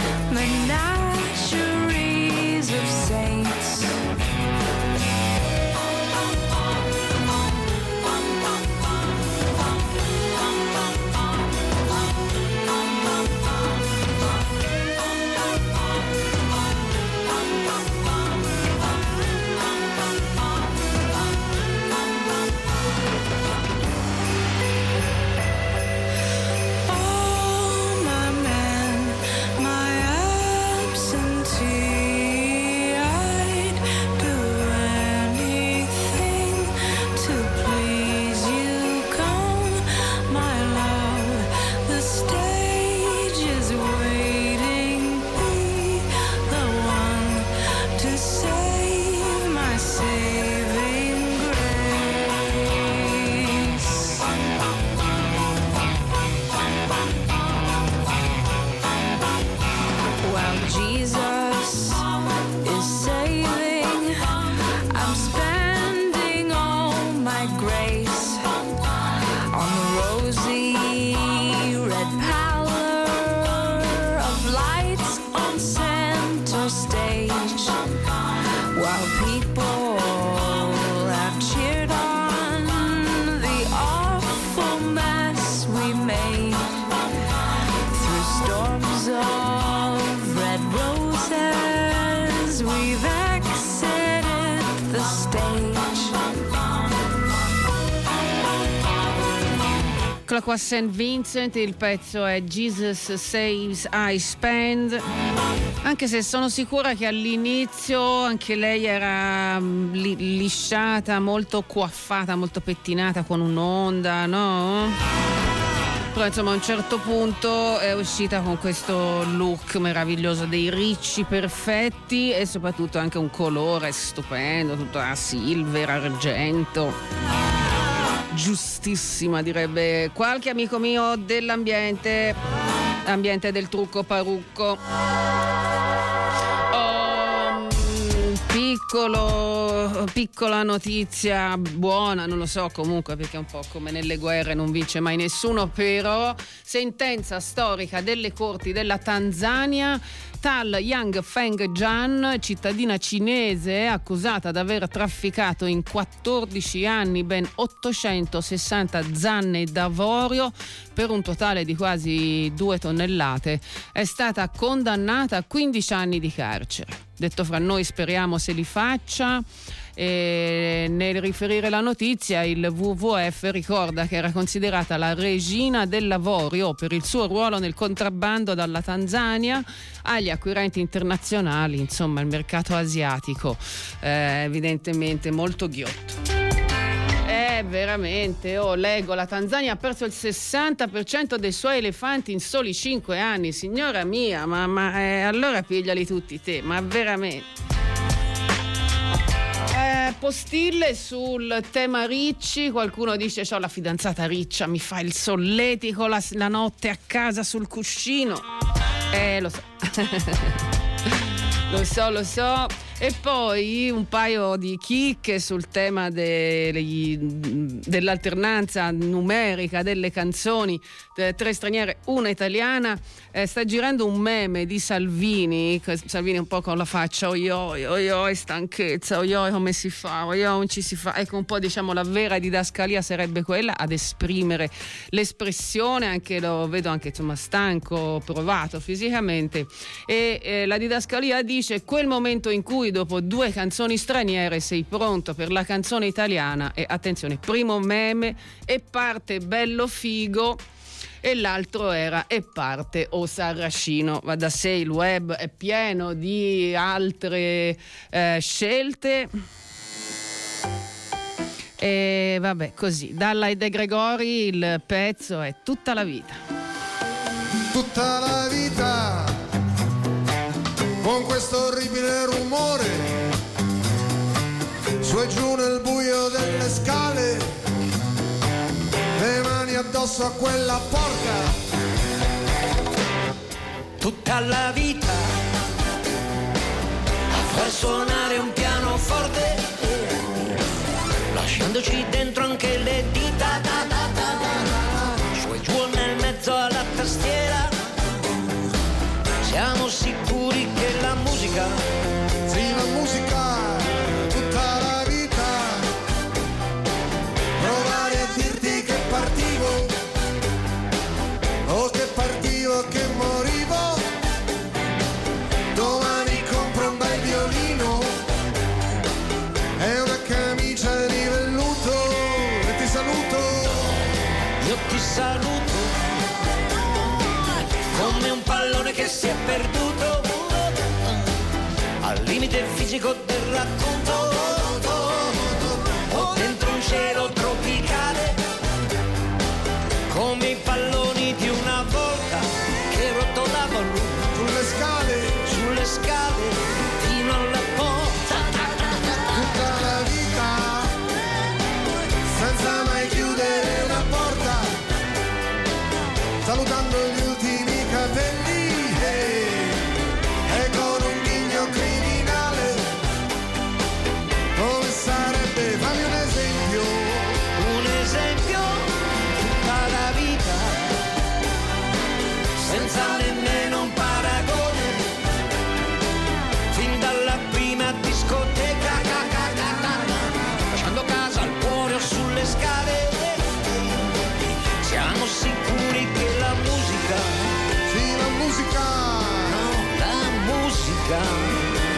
menageries of saints. Eccola qua Saint Vincent, il pezzo è Jesus Saves I Spend, anche se sono sicura che all'inizio anche lei era li- lisciata, molto coiffata, molto pettinata con un'onda, no? Però insomma a un certo punto è uscita con questo look meraviglioso dei ricci perfetti e soprattutto anche un colore stupendo, tutto a silver, argento. Giustissima, direbbe qualche amico mio dell'ambiente, ambiente del trucco parucco. Oh, piccolo, piccola notizia buona, non lo so, comunque perché è un po' come nelle guerre, non vince mai nessuno, però sentenza storica delle corti della Tanzania. Tal Yang Feng Jian, cittadina cinese accusata di aver trafficato in quattordici anni ben ottocentosessanta zanne d'avorio per un totale di quasi due tonnellate, è stata condannata a quindici anni di carcere. Detto fra noi, speriamo se li faccia. E nel riferire la notizia, il W W F ricorda che era considerata la regina dell'avorio per il suo ruolo nel contrabbando dalla Tanzania agli acquirenti internazionali, insomma il mercato asiatico eh, evidentemente molto ghiotto. Eh, veramente, oh, leggo, la Tanzania ha perso il sessanta per cento dei suoi elefanti in soli cinque anni, signora mia, ma, ma eh, allora pigliali tutti te, ma veramente. Eh, postille sul tema ricci, qualcuno dice c'ho la fidanzata riccia, mi fa il solletico la, la notte a casa sul cuscino. Eh, lo so. Lo so, lo so. E poi un paio di chicche sul tema degli, dell'alternanza numerica delle canzoni, tre straniere, una italiana. Eh, sta girando un meme di Salvini, Salvini un po' con la faccia oioi, oioi, stanchezza, oioi, come si fa, oioi, non ci si fa. Ecco, un po' diciamo la vera didascalia sarebbe quella ad esprimere l'espressione, anche lo vedo anche insomma stanco, provato fisicamente. E eh, la didascalia dice: quel momento in cui dopo due canzoni straniere sei pronto per la canzone italiana. E attenzione, primo meme e parte bello figo, e l'altro era e parte o Sarracino. Va da sé, il web è pieno di altre eh, scelte. E vabbè, così Dalla e De Gregori, il pezzo è Tutta la vita. Tutta la vita con questo orribile rumore, su e giù nel buio delle scale, le mani addosso a quella porca. Tutta la vita a far suonare un pianoforte, lasciandoci dentro anche le dita, da, da, da, da, su e giù nel mezzo alla tastiera. Siamo sicuri che la musica, sì, la musica, tutta la vita, provare a dirti che partivo, o che partivo, che morivo, domani compro un bel violino e una camicia di velluto e ti saluto, io ti saluto come un pallone che si è perduto al limite fisico del racconto, o dentro un cielo tropicale come i palloni di una volta che rotolavano sulle scale, sulle scale fino alla porta. tutta la vita senza mai chiudere una porta, salutando gli ultimi capelli eh, e con un ghigno criminale. Come sarebbe, fammi un esempio, un esempio, tutta la vita senza nemmeno un paragone, fin dalla prima discoteca, lasciando casa al cuore o sulle scale. Siamo sicuri che la musica, sì, la musica, no, la musica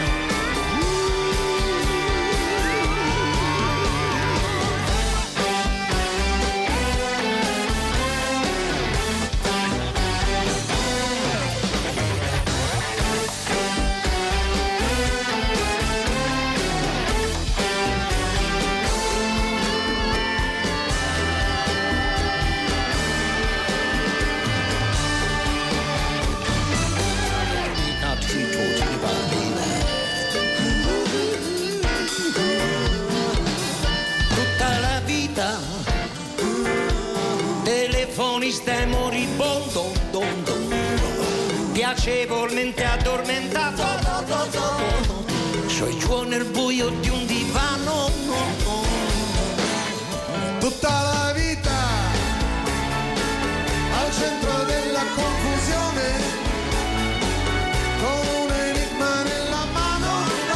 telefonista e moribondo, don, don, don, piacevolmente addormentato, su e giù nel buio di un divano, tutta la vita al centro della confusione, con un enigma nella mano,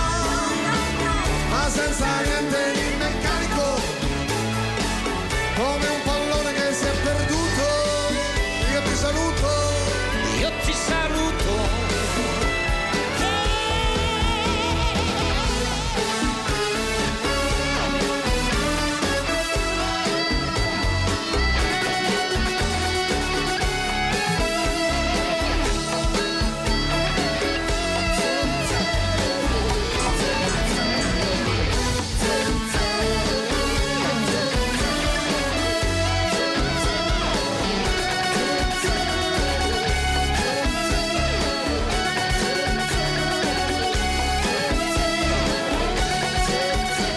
ma senza niente di meccanico, come un pallone che si è perduto. Io ti saluto, io ti saluto.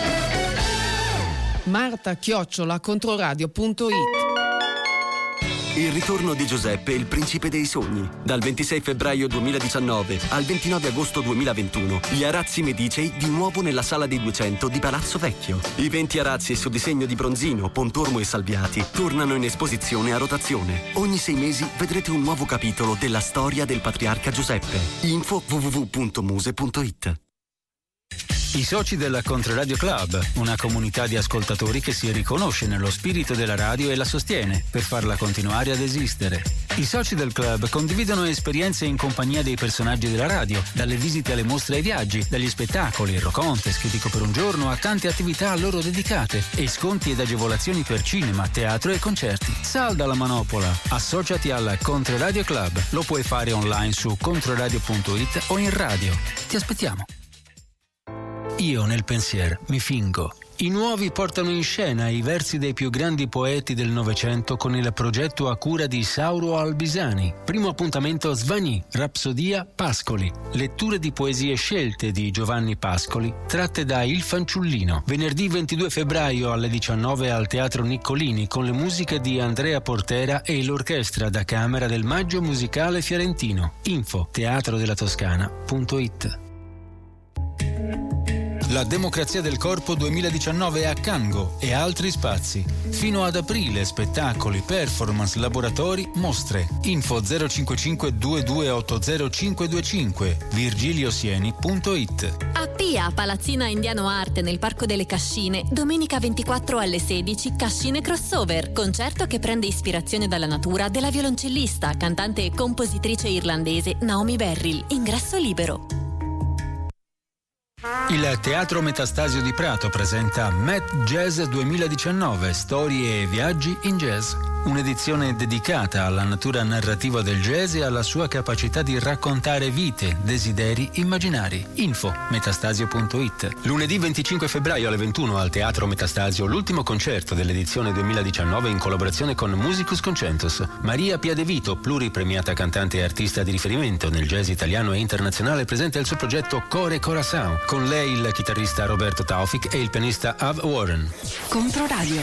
Marta chiocciola controradio punto it. Il ritorno di Giuseppe, il principe dei sogni. Dal ventisei febbraio duemiladiciannove al ventinove agosto duemilaventuno, gli arazzi Medicei di nuovo nella sala dei duecento di Palazzo Vecchio. I venti arazzi su disegno di Bronzino, Pontormo e Salviati tornano in esposizione a rotazione. Ogni sei mesi vedrete un nuovo capitolo della storia del patriarca Giuseppe. Info w w w punto muse punto it. I soci della Controradio Club, una comunità di ascoltatori che si riconosce nello spirito della radio e la sostiene per farla continuare ad esistere. I soci del club condividono esperienze in compagnia dei personaggi della radio, dalle visite alle mostre ai viaggi, dagli spettacoli, il rock contest che dico per un giorno, a tante attività a loro dedicate e sconti ed agevolazioni per cinema, teatro e concerti. Salda la manopola, associati alla Controradio Club. Lo puoi fare online su controradio punto it o in radio. Ti aspettiamo. Io nel pensier mi fingo. I nuovi portano in scena i versi dei più grandi poeti del Novecento con il progetto a cura di Sauro Albisani. Primo appuntamento Svani, Rapsodia Pascoli. Letture di poesie scelte di Giovanni Pascoli, tratte da Il Fanciullino. Venerdì ventidue febbraio alle diciannove al Teatro Niccolini con le musiche di Andrea Portera e l'orchestra da camera del Maggio Musicale Fiorentino. Info teatrodelatoscana punto it. La Democrazia del Corpo duemiladiciannove a Cango e altri spazi. Fino ad aprile spettacoli, performance, laboratori, mostre. Info zero cinque cinque due due otto zero cinque due cinque virgiliosieni punto it. A Pia, Palazzina Indiano Arte nel Parco delle Cascine, domenica ventiquattro alle sedici, Cascine Crossover, concerto che prende ispirazione dalla natura della violoncellista, cantante e compositrice irlandese Naomi Berrill. Ingresso libero. Il Teatro Metastasio di Prato presenta Met Jazz duemiladiciannove, storie e viaggi in jazz. Un'edizione dedicata alla natura narrativa del jazz e alla sua capacità di raccontare vite, desideri, immaginari. Info metastasio punto it. Lunedì venticinque febbraio alle ventuno al Teatro Metastasio l'ultimo concerto dell'edizione duemiladiciannove in collaborazione con Musicus Concentus. Maria Piadevito, pluripremiata cantante e artista di riferimento nel jazz italiano e internazionale, presenta il suo progetto Core Corazao. Con lei il chitarrista Roberto Taufik e il pianista Av Warren. Controradio.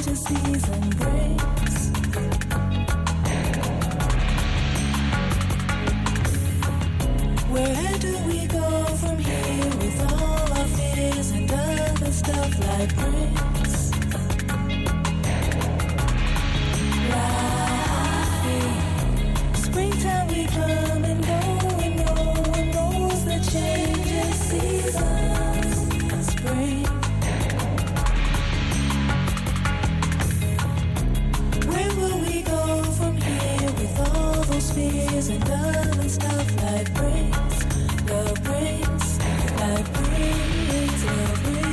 change a season brings. Where do we go from here with all our fears and other stuff life brings? Right. Springtime we come and go and no one knows the changes seasons spring. Where will we go from here with all those fears and other stuff life brings? Love brings, life brings, love brings.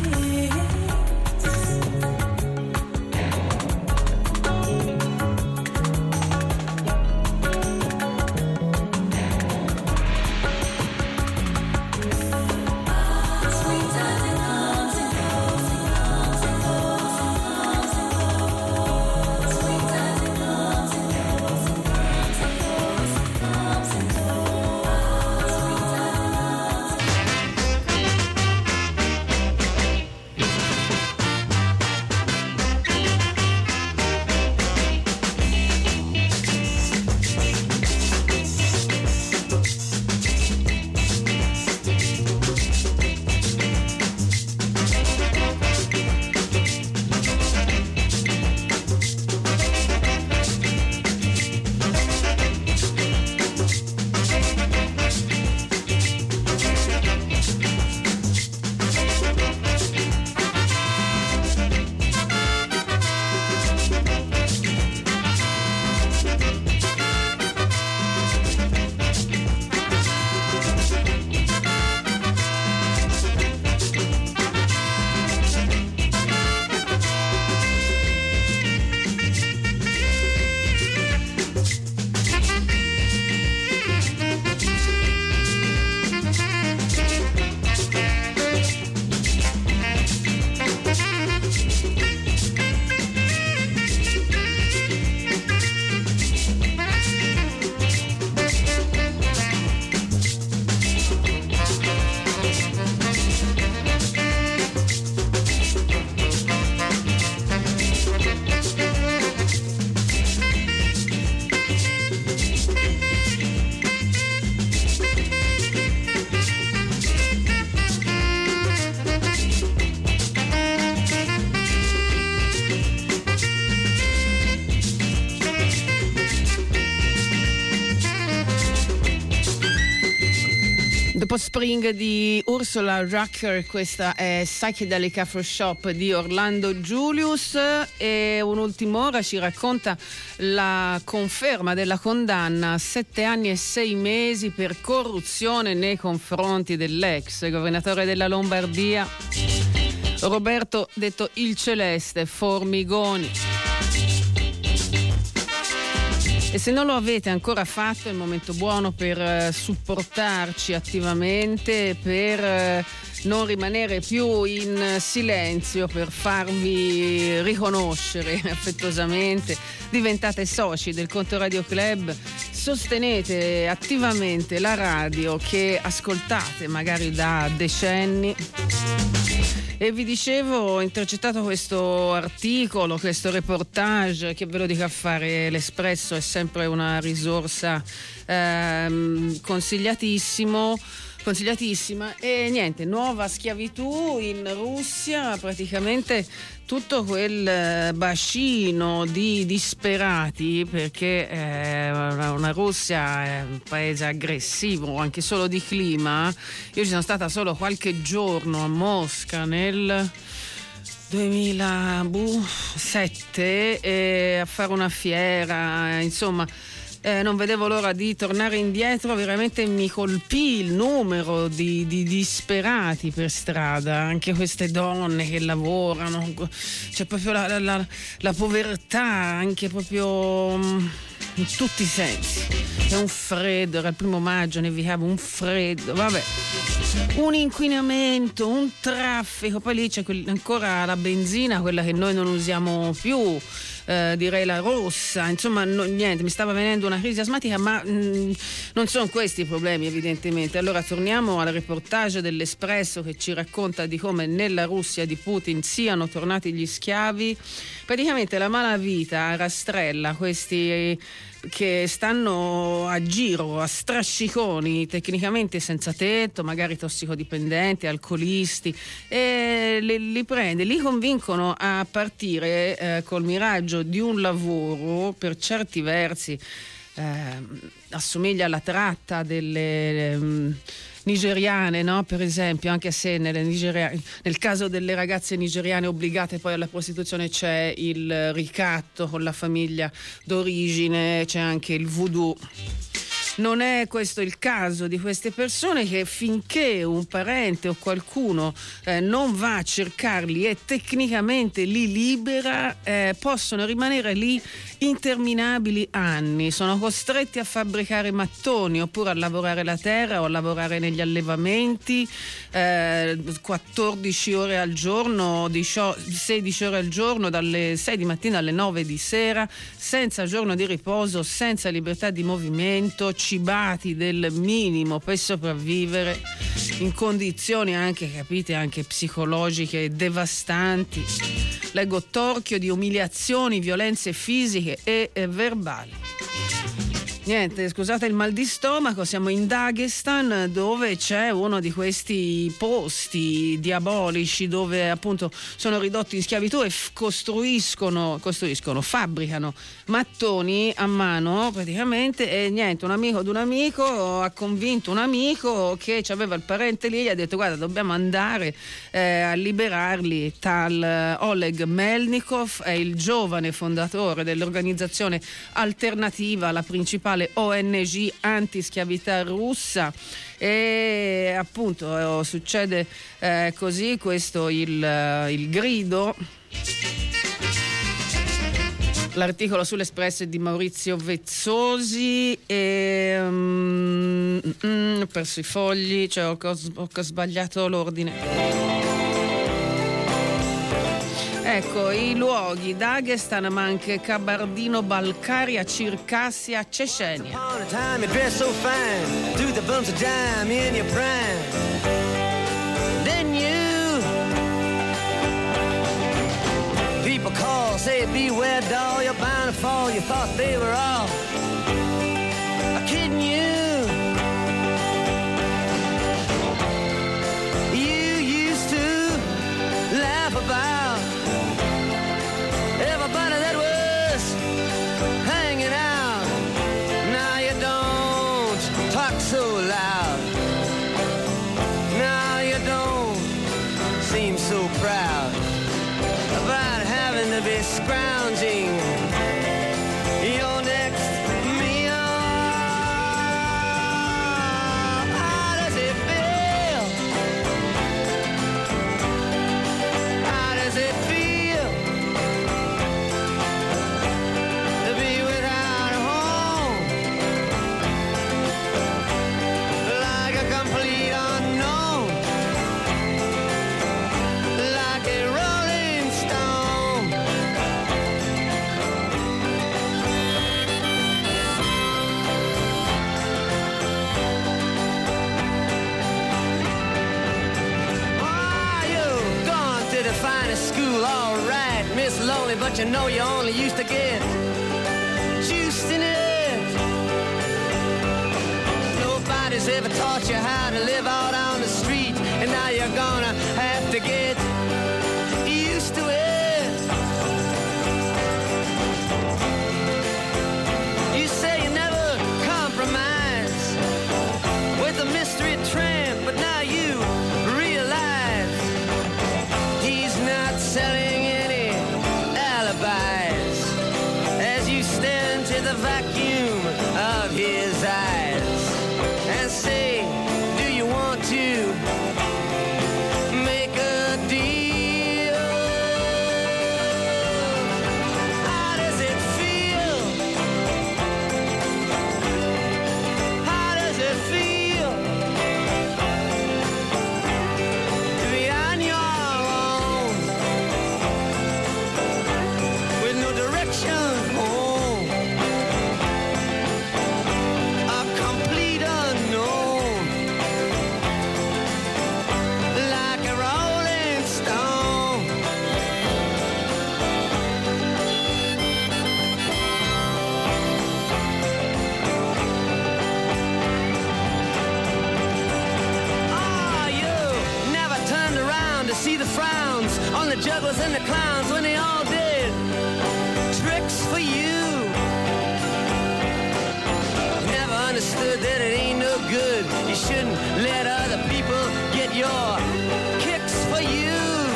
Spring di Ursula Rucker, questa è Psychedelic Afroshop di Orlando Julius, e un'ultima ora ci racconta la conferma della condanna a sette anni e sei mesi per corruzione nei confronti dell'ex governatore della Lombardia Roberto detto il Celeste Formigoni. E se non lo avete ancora fatto è il momento buono per uh, supportarci attivamente, per uh, non rimanere più in silenzio, per farvi riconoscere affettuosamente. Diventate soci del Conto Radio Club, sostenete attivamente la radio che ascoltate magari da decenni. E vi dicevo, ho intercettato questo articolo, questo reportage, che ve lo dico a fare, l'Espresso è sempre una risorsa ehm, consigliatissimo, consigliatissima. E niente, nuova schiavitù in Russia, praticamente tutto quel bacino di disperati, perché eh, una Russia è un paese aggressivo anche solo di clima. Io ci sono stata solo qualche giorno a Mosca nel duemilasette eh, a fare una fiera, insomma. Eh, non vedevo l'ora di tornare indietro, veramente mi colpì il numero di, di disperati per strada, anche queste donne che lavorano, c'è proprio la, la, la povertà, anche proprio in tutti i sensi. È un freddo, era il primo maggio, nevicava, un freddo, vabbè, un inquinamento, un traffico, poi lì c'è quel, ancora la benzina, quella che noi non usiamo più. eh, direi la rossa, insomma no, niente, mi stava venendo una crisi asmatica, ma mh, non sono questi i problemi evidentemente. Allora torniamo al reportage dell'Espresso che ci racconta di come nella Russia di Putin siano tornati gli schiavi. Praticamente la malavita rastrella questi che stanno a giro, a strasciconi, tecnicamente senza tetto, magari tossicodipendenti, alcolisti, e li, li prende, li convincono a partire eh, col miraggio di un lavoro per certi versi eh, assomiglia alla tratta delle eh, nigeriane, no? Per esempio, anche se nelle Nigeria- nel caso delle ragazze nigeriane obbligate poi alla prostituzione c'è il ricatto con la famiglia d'origine, c'è anche il voodoo. Non è questo il caso di queste persone, che finché un parente o qualcuno eh, non va a cercarli e tecnicamente li libera, eh, possono rimanere lì interminabili anni. Sono costretti a fabbricare mattoni oppure a lavorare la terra o a lavorare negli allevamenti eh, quattordici ore al giorno, sedici ore al giorno, dalle sei di mattina alle nove di sera, senza giorno di riposo, senza libertà di movimento, cibati del minimo per sopravvivere, in condizioni anche, capite, anche psicologiche devastanti. Leggo torchio di umiliazioni, violenze fisiche e, e verbali. Niente, scusate il mal di stomaco, siamo in Dagestan, dove c'è uno di questi posti diabolici dove appunto sono ridotti in schiavitù e f- costruiscono, costruiscono, fabbricano mattoni a mano praticamente. E niente, un amico di un amico ha convinto un amico che aveva il parente lì, gli ha detto: guarda, dobbiamo andare eh, a liberarli. Tal Oleg Melnikov è il giovane fondatore dell'organizzazione alternativa, la principale O N G anti-schiavità russa, e appunto eh, succede eh, così. Questo il, il grido. L'articolo sull'Espresso è di Maurizio Vezzosi e um, mm, ho perso i fogli, cioè ho, ho, ho sbagliato l'ordine. Ecco i luoghi: Dagestan, ma anche Kabardino-Balkaria, Circassia, Cecenia. People call, say beware doll, you're bound to fall. You thought they were all kidding you. You used to laugh about everybody that was hanging out. Now you don't talk so loud. Now you don't seem so proud about having to be scrounging your next meal. How does it feel? How does it feel to be without a home? Like a complete unknown, like a rolling stone. Ah, you've gone to the finest school, all right, Miss Lonely, but you know you only used to get juiced in it. Nobody's ever taught you how to live out on the street, and now you're gonna have to get used to it. You say you never compromise with a mystery tramp, but now you realize he's not selling any alibis as you stare into the vacuum of his eyes and say, do you want to make a deal? How does it feel? How does it feel to be on your own with no direction? devils and the clowns when they all did tricks for you. Never understood that it ain't no good. You shouldn't let other people get your kicks for you.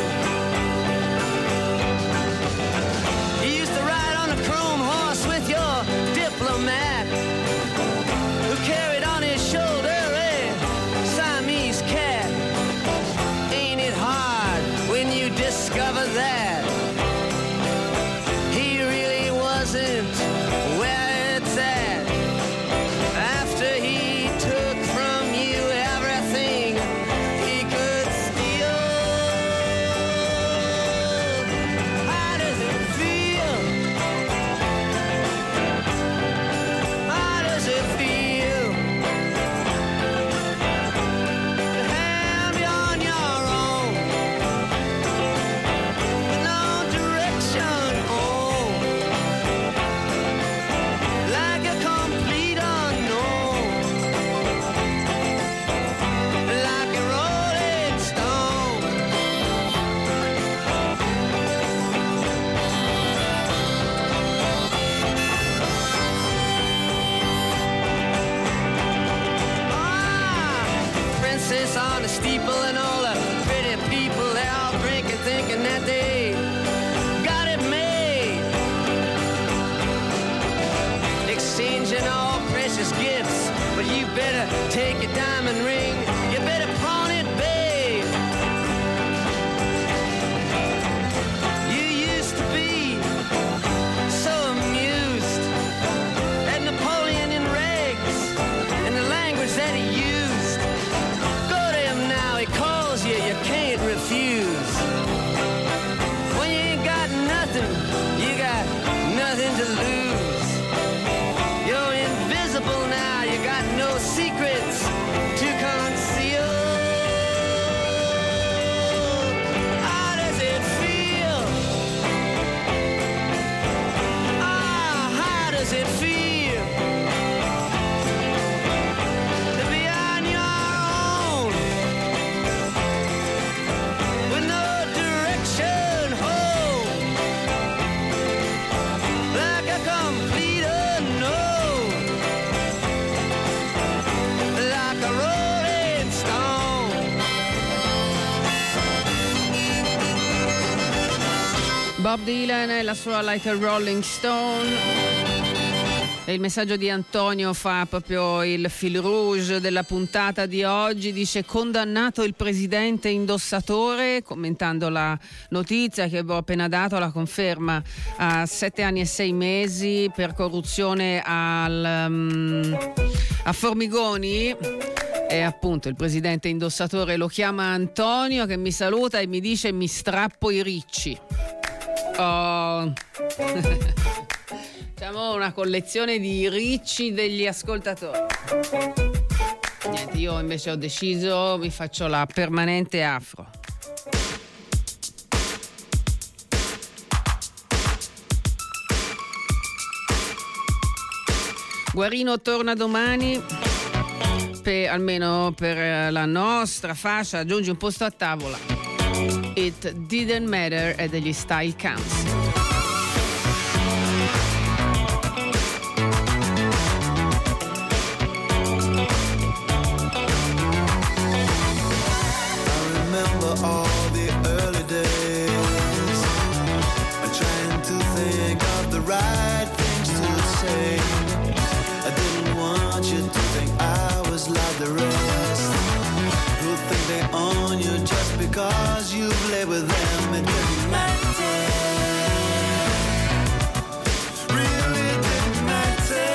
You used to ride on a chrome horse with your diplomat, who carried on his shoulder a Siamese cat. Ain't it hard when you discover that he really wasn't where it's at? After he took from you everything he could steal. How does it feel? How does it feel to have you on your own with no direction home, like a complete unknown, like a rolling stone? Princess on the steeple and all the pretty people, they all drinking, thinking that they got it made, exchanging all precious gifts. But you better take your diamond ring, you better pawn it, babe. You used to be so amused at Napoleon in rags and the language that he used. Go to him now, he calls you, you can't refuse. When you ain't got nothing, you got nothing to lose. You're invisible now, you got no secrets to conceal. How does it feel? Ah, how does it feel to be on your own with no direction home, like a complete unknown, like a rolling stone? Bob Dylan e la sua Like a Rolling Stone. E il messaggio di Antonio fa proprio il fil rouge della puntata di oggi. Dice: condannato il presidente indossatore, commentando la notizia che ho appena dato, la conferma a sette anni e sei mesi per corruzione al, um, a Formigoni. E appunto il presidente indossatore lo chiama Antonio, che mi saluta e mi dice: mi strappo i ricci. Oh. Facciamo una collezione di ricci degli ascoltatori. Niente, io invece ho deciso, mi faccio la permanente afro. Guarino torna domani, per, almeno per la nostra fascia. Aggiungi un posto a tavola. It Didn't Matter è degli Style Council. All the early days, I'm trying to think of the right things to say. I didn't want you to think I was like the rest, who think they own you just because you play with them. It didn't matter, really didn't matter.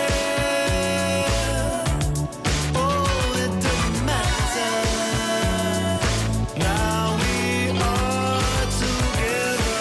Oh, it didn't matter. Now we are together.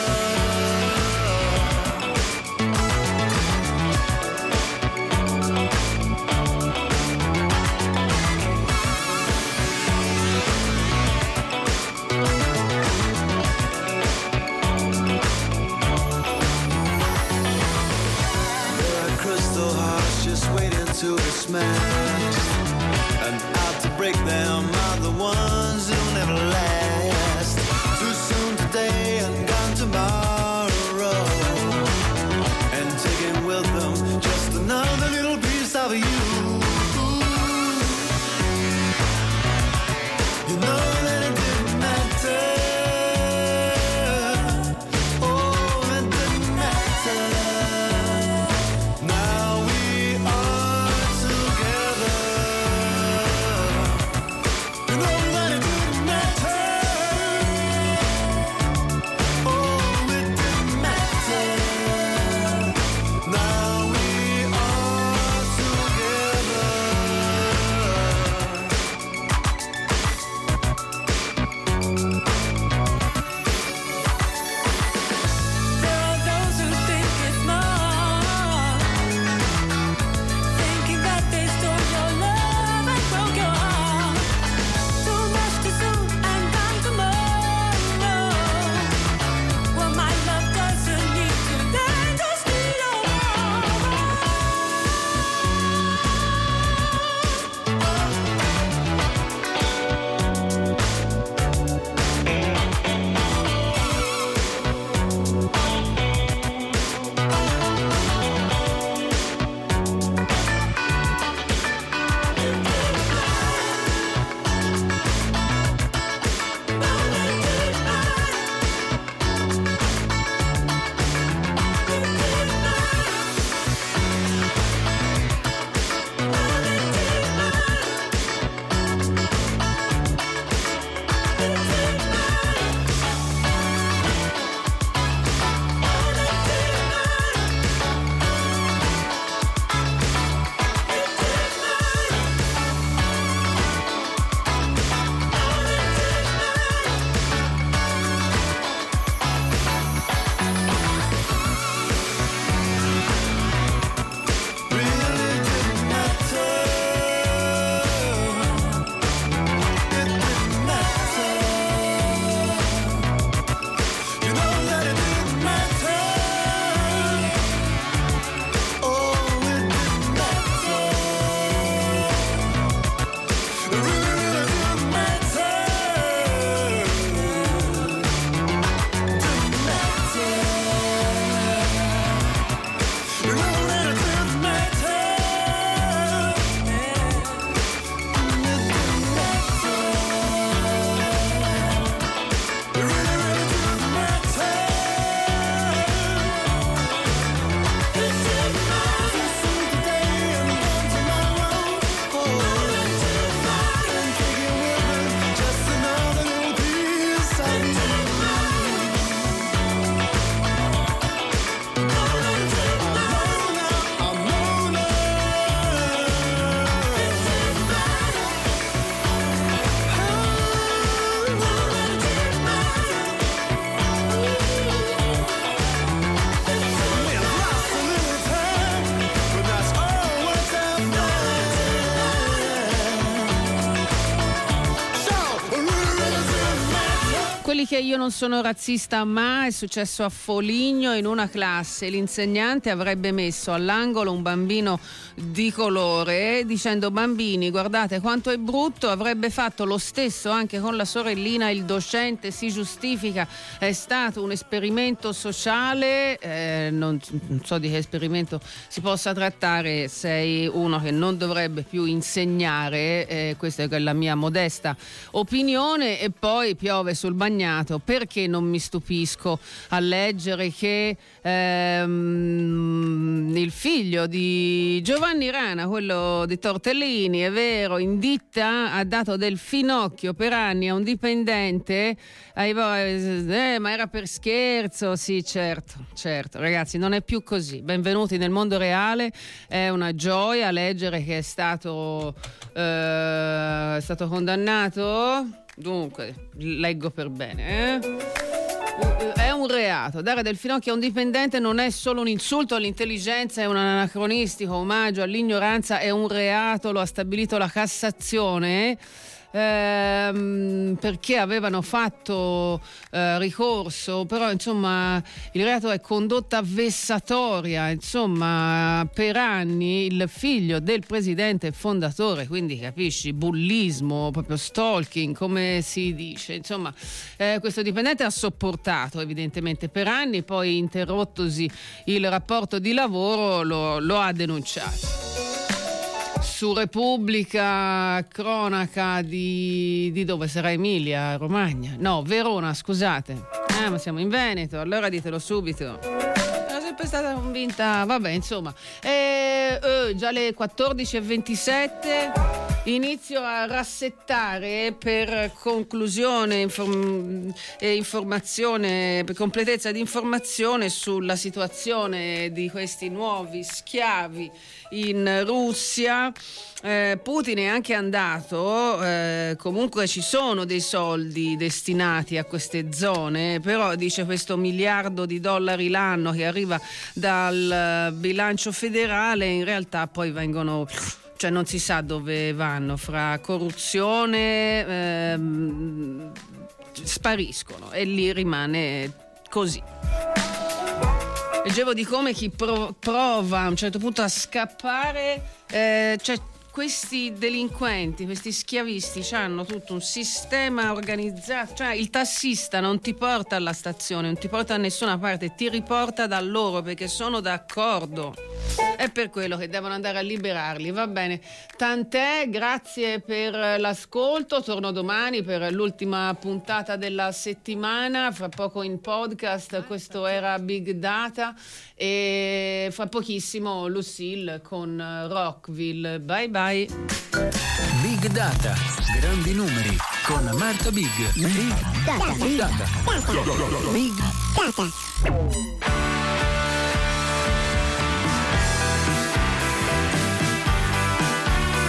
There are crystal hearts just waiting to be smashed, and out to break them are the ones who never last. Too soon today and gone tomorrow. che io non sono razzista, ma è successo a Foligno in una classe. L'insegnante avrebbe messo all'angolo un bambino di colore dicendo: bambini, guardate quanto è brutto. Avrebbe fatto lo stesso anche con la sorellina. Il docente si giustifica: è stato un esperimento sociale. Eh, non, non so di che esperimento si possa trattare. Sei uno che non dovrebbe più insegnare, eh, questa è la mia modesta opinione. E poi piove sul bagnato. Perché non mi stupisco a leggere che ehm, il figlio di Giovanni Rana, quello di Tortellini, è vero, in ditta ha dato del finocchio per anni a un dipendente. Eh, ma era per scherzo. Sì, certo, certo, ragazzi, non è più così. Benvenuti nel mondo reale. È una gioia leggere che è stato eh, è stato condannato. Dunque, leggo per bene, eh? È un reato. Dare del finocchio a un dipendente non è solo un insulto all'intelligenza, è un anacronistico omaggio all'ignoranza, è un reato, lo ha stabilito la Cassazione. Ehm, perché avevano fatto eh, ricorso, però insomma il reato è condotta vessatoria. Insomma, per anni il figlio del presidente fondatore, quindi capisci, bullismo, proprio stalking, come si dice, insomma, eh, questo dipendente ha sopportato evidentemente per anni, poi interrottosi il rapporto di lavoro lo, lo ha denunciato. Su Repubblica, cronaca di, di dove sarà Emilia Romagna? No, Verona, scusate. Ah, ma siamo in Veneto, allora ditelo subito. Era sempre stata convinta, vabbè, insomma. E, eh, già le quattordici e ventisette inizio a rassettare per conclusione inform- e informazione, per completezza di informazione sulla situazione di questi nuovi schiavi in Russia. eh, Putin è anche andato, eh, comunque ci sono dei soldi destinati a queste zone, però dice questo miliardo di dollari l'anno che arriva dal bilancio federale in realtà poi vengono, cioè non si sa dove vanno, fra corruzione ehm, spariscono e lì rimane così. Leggevo di come chi pro- prova a un certo punto a scappare, eh, cioè questi delinquenti, questi schiavisti hanno tutto un sistema organizzato, cioè il tassista non ti porta alla stazione, non ti porta a nessuna parte, ti riporta da loro perché sono d'accordo. È per quello che devono andare a liberarli. Va bene, tant'è, grazie per l'ascolto. Torno domani per l'ultima puntata della settimana, fra poco in podcast. Questo era Big Data e fra pochissimo Lucille con Rockville. Bye bye. Big Data, grandi numeri con Marta Big. Big Data. Big Data. Big Data.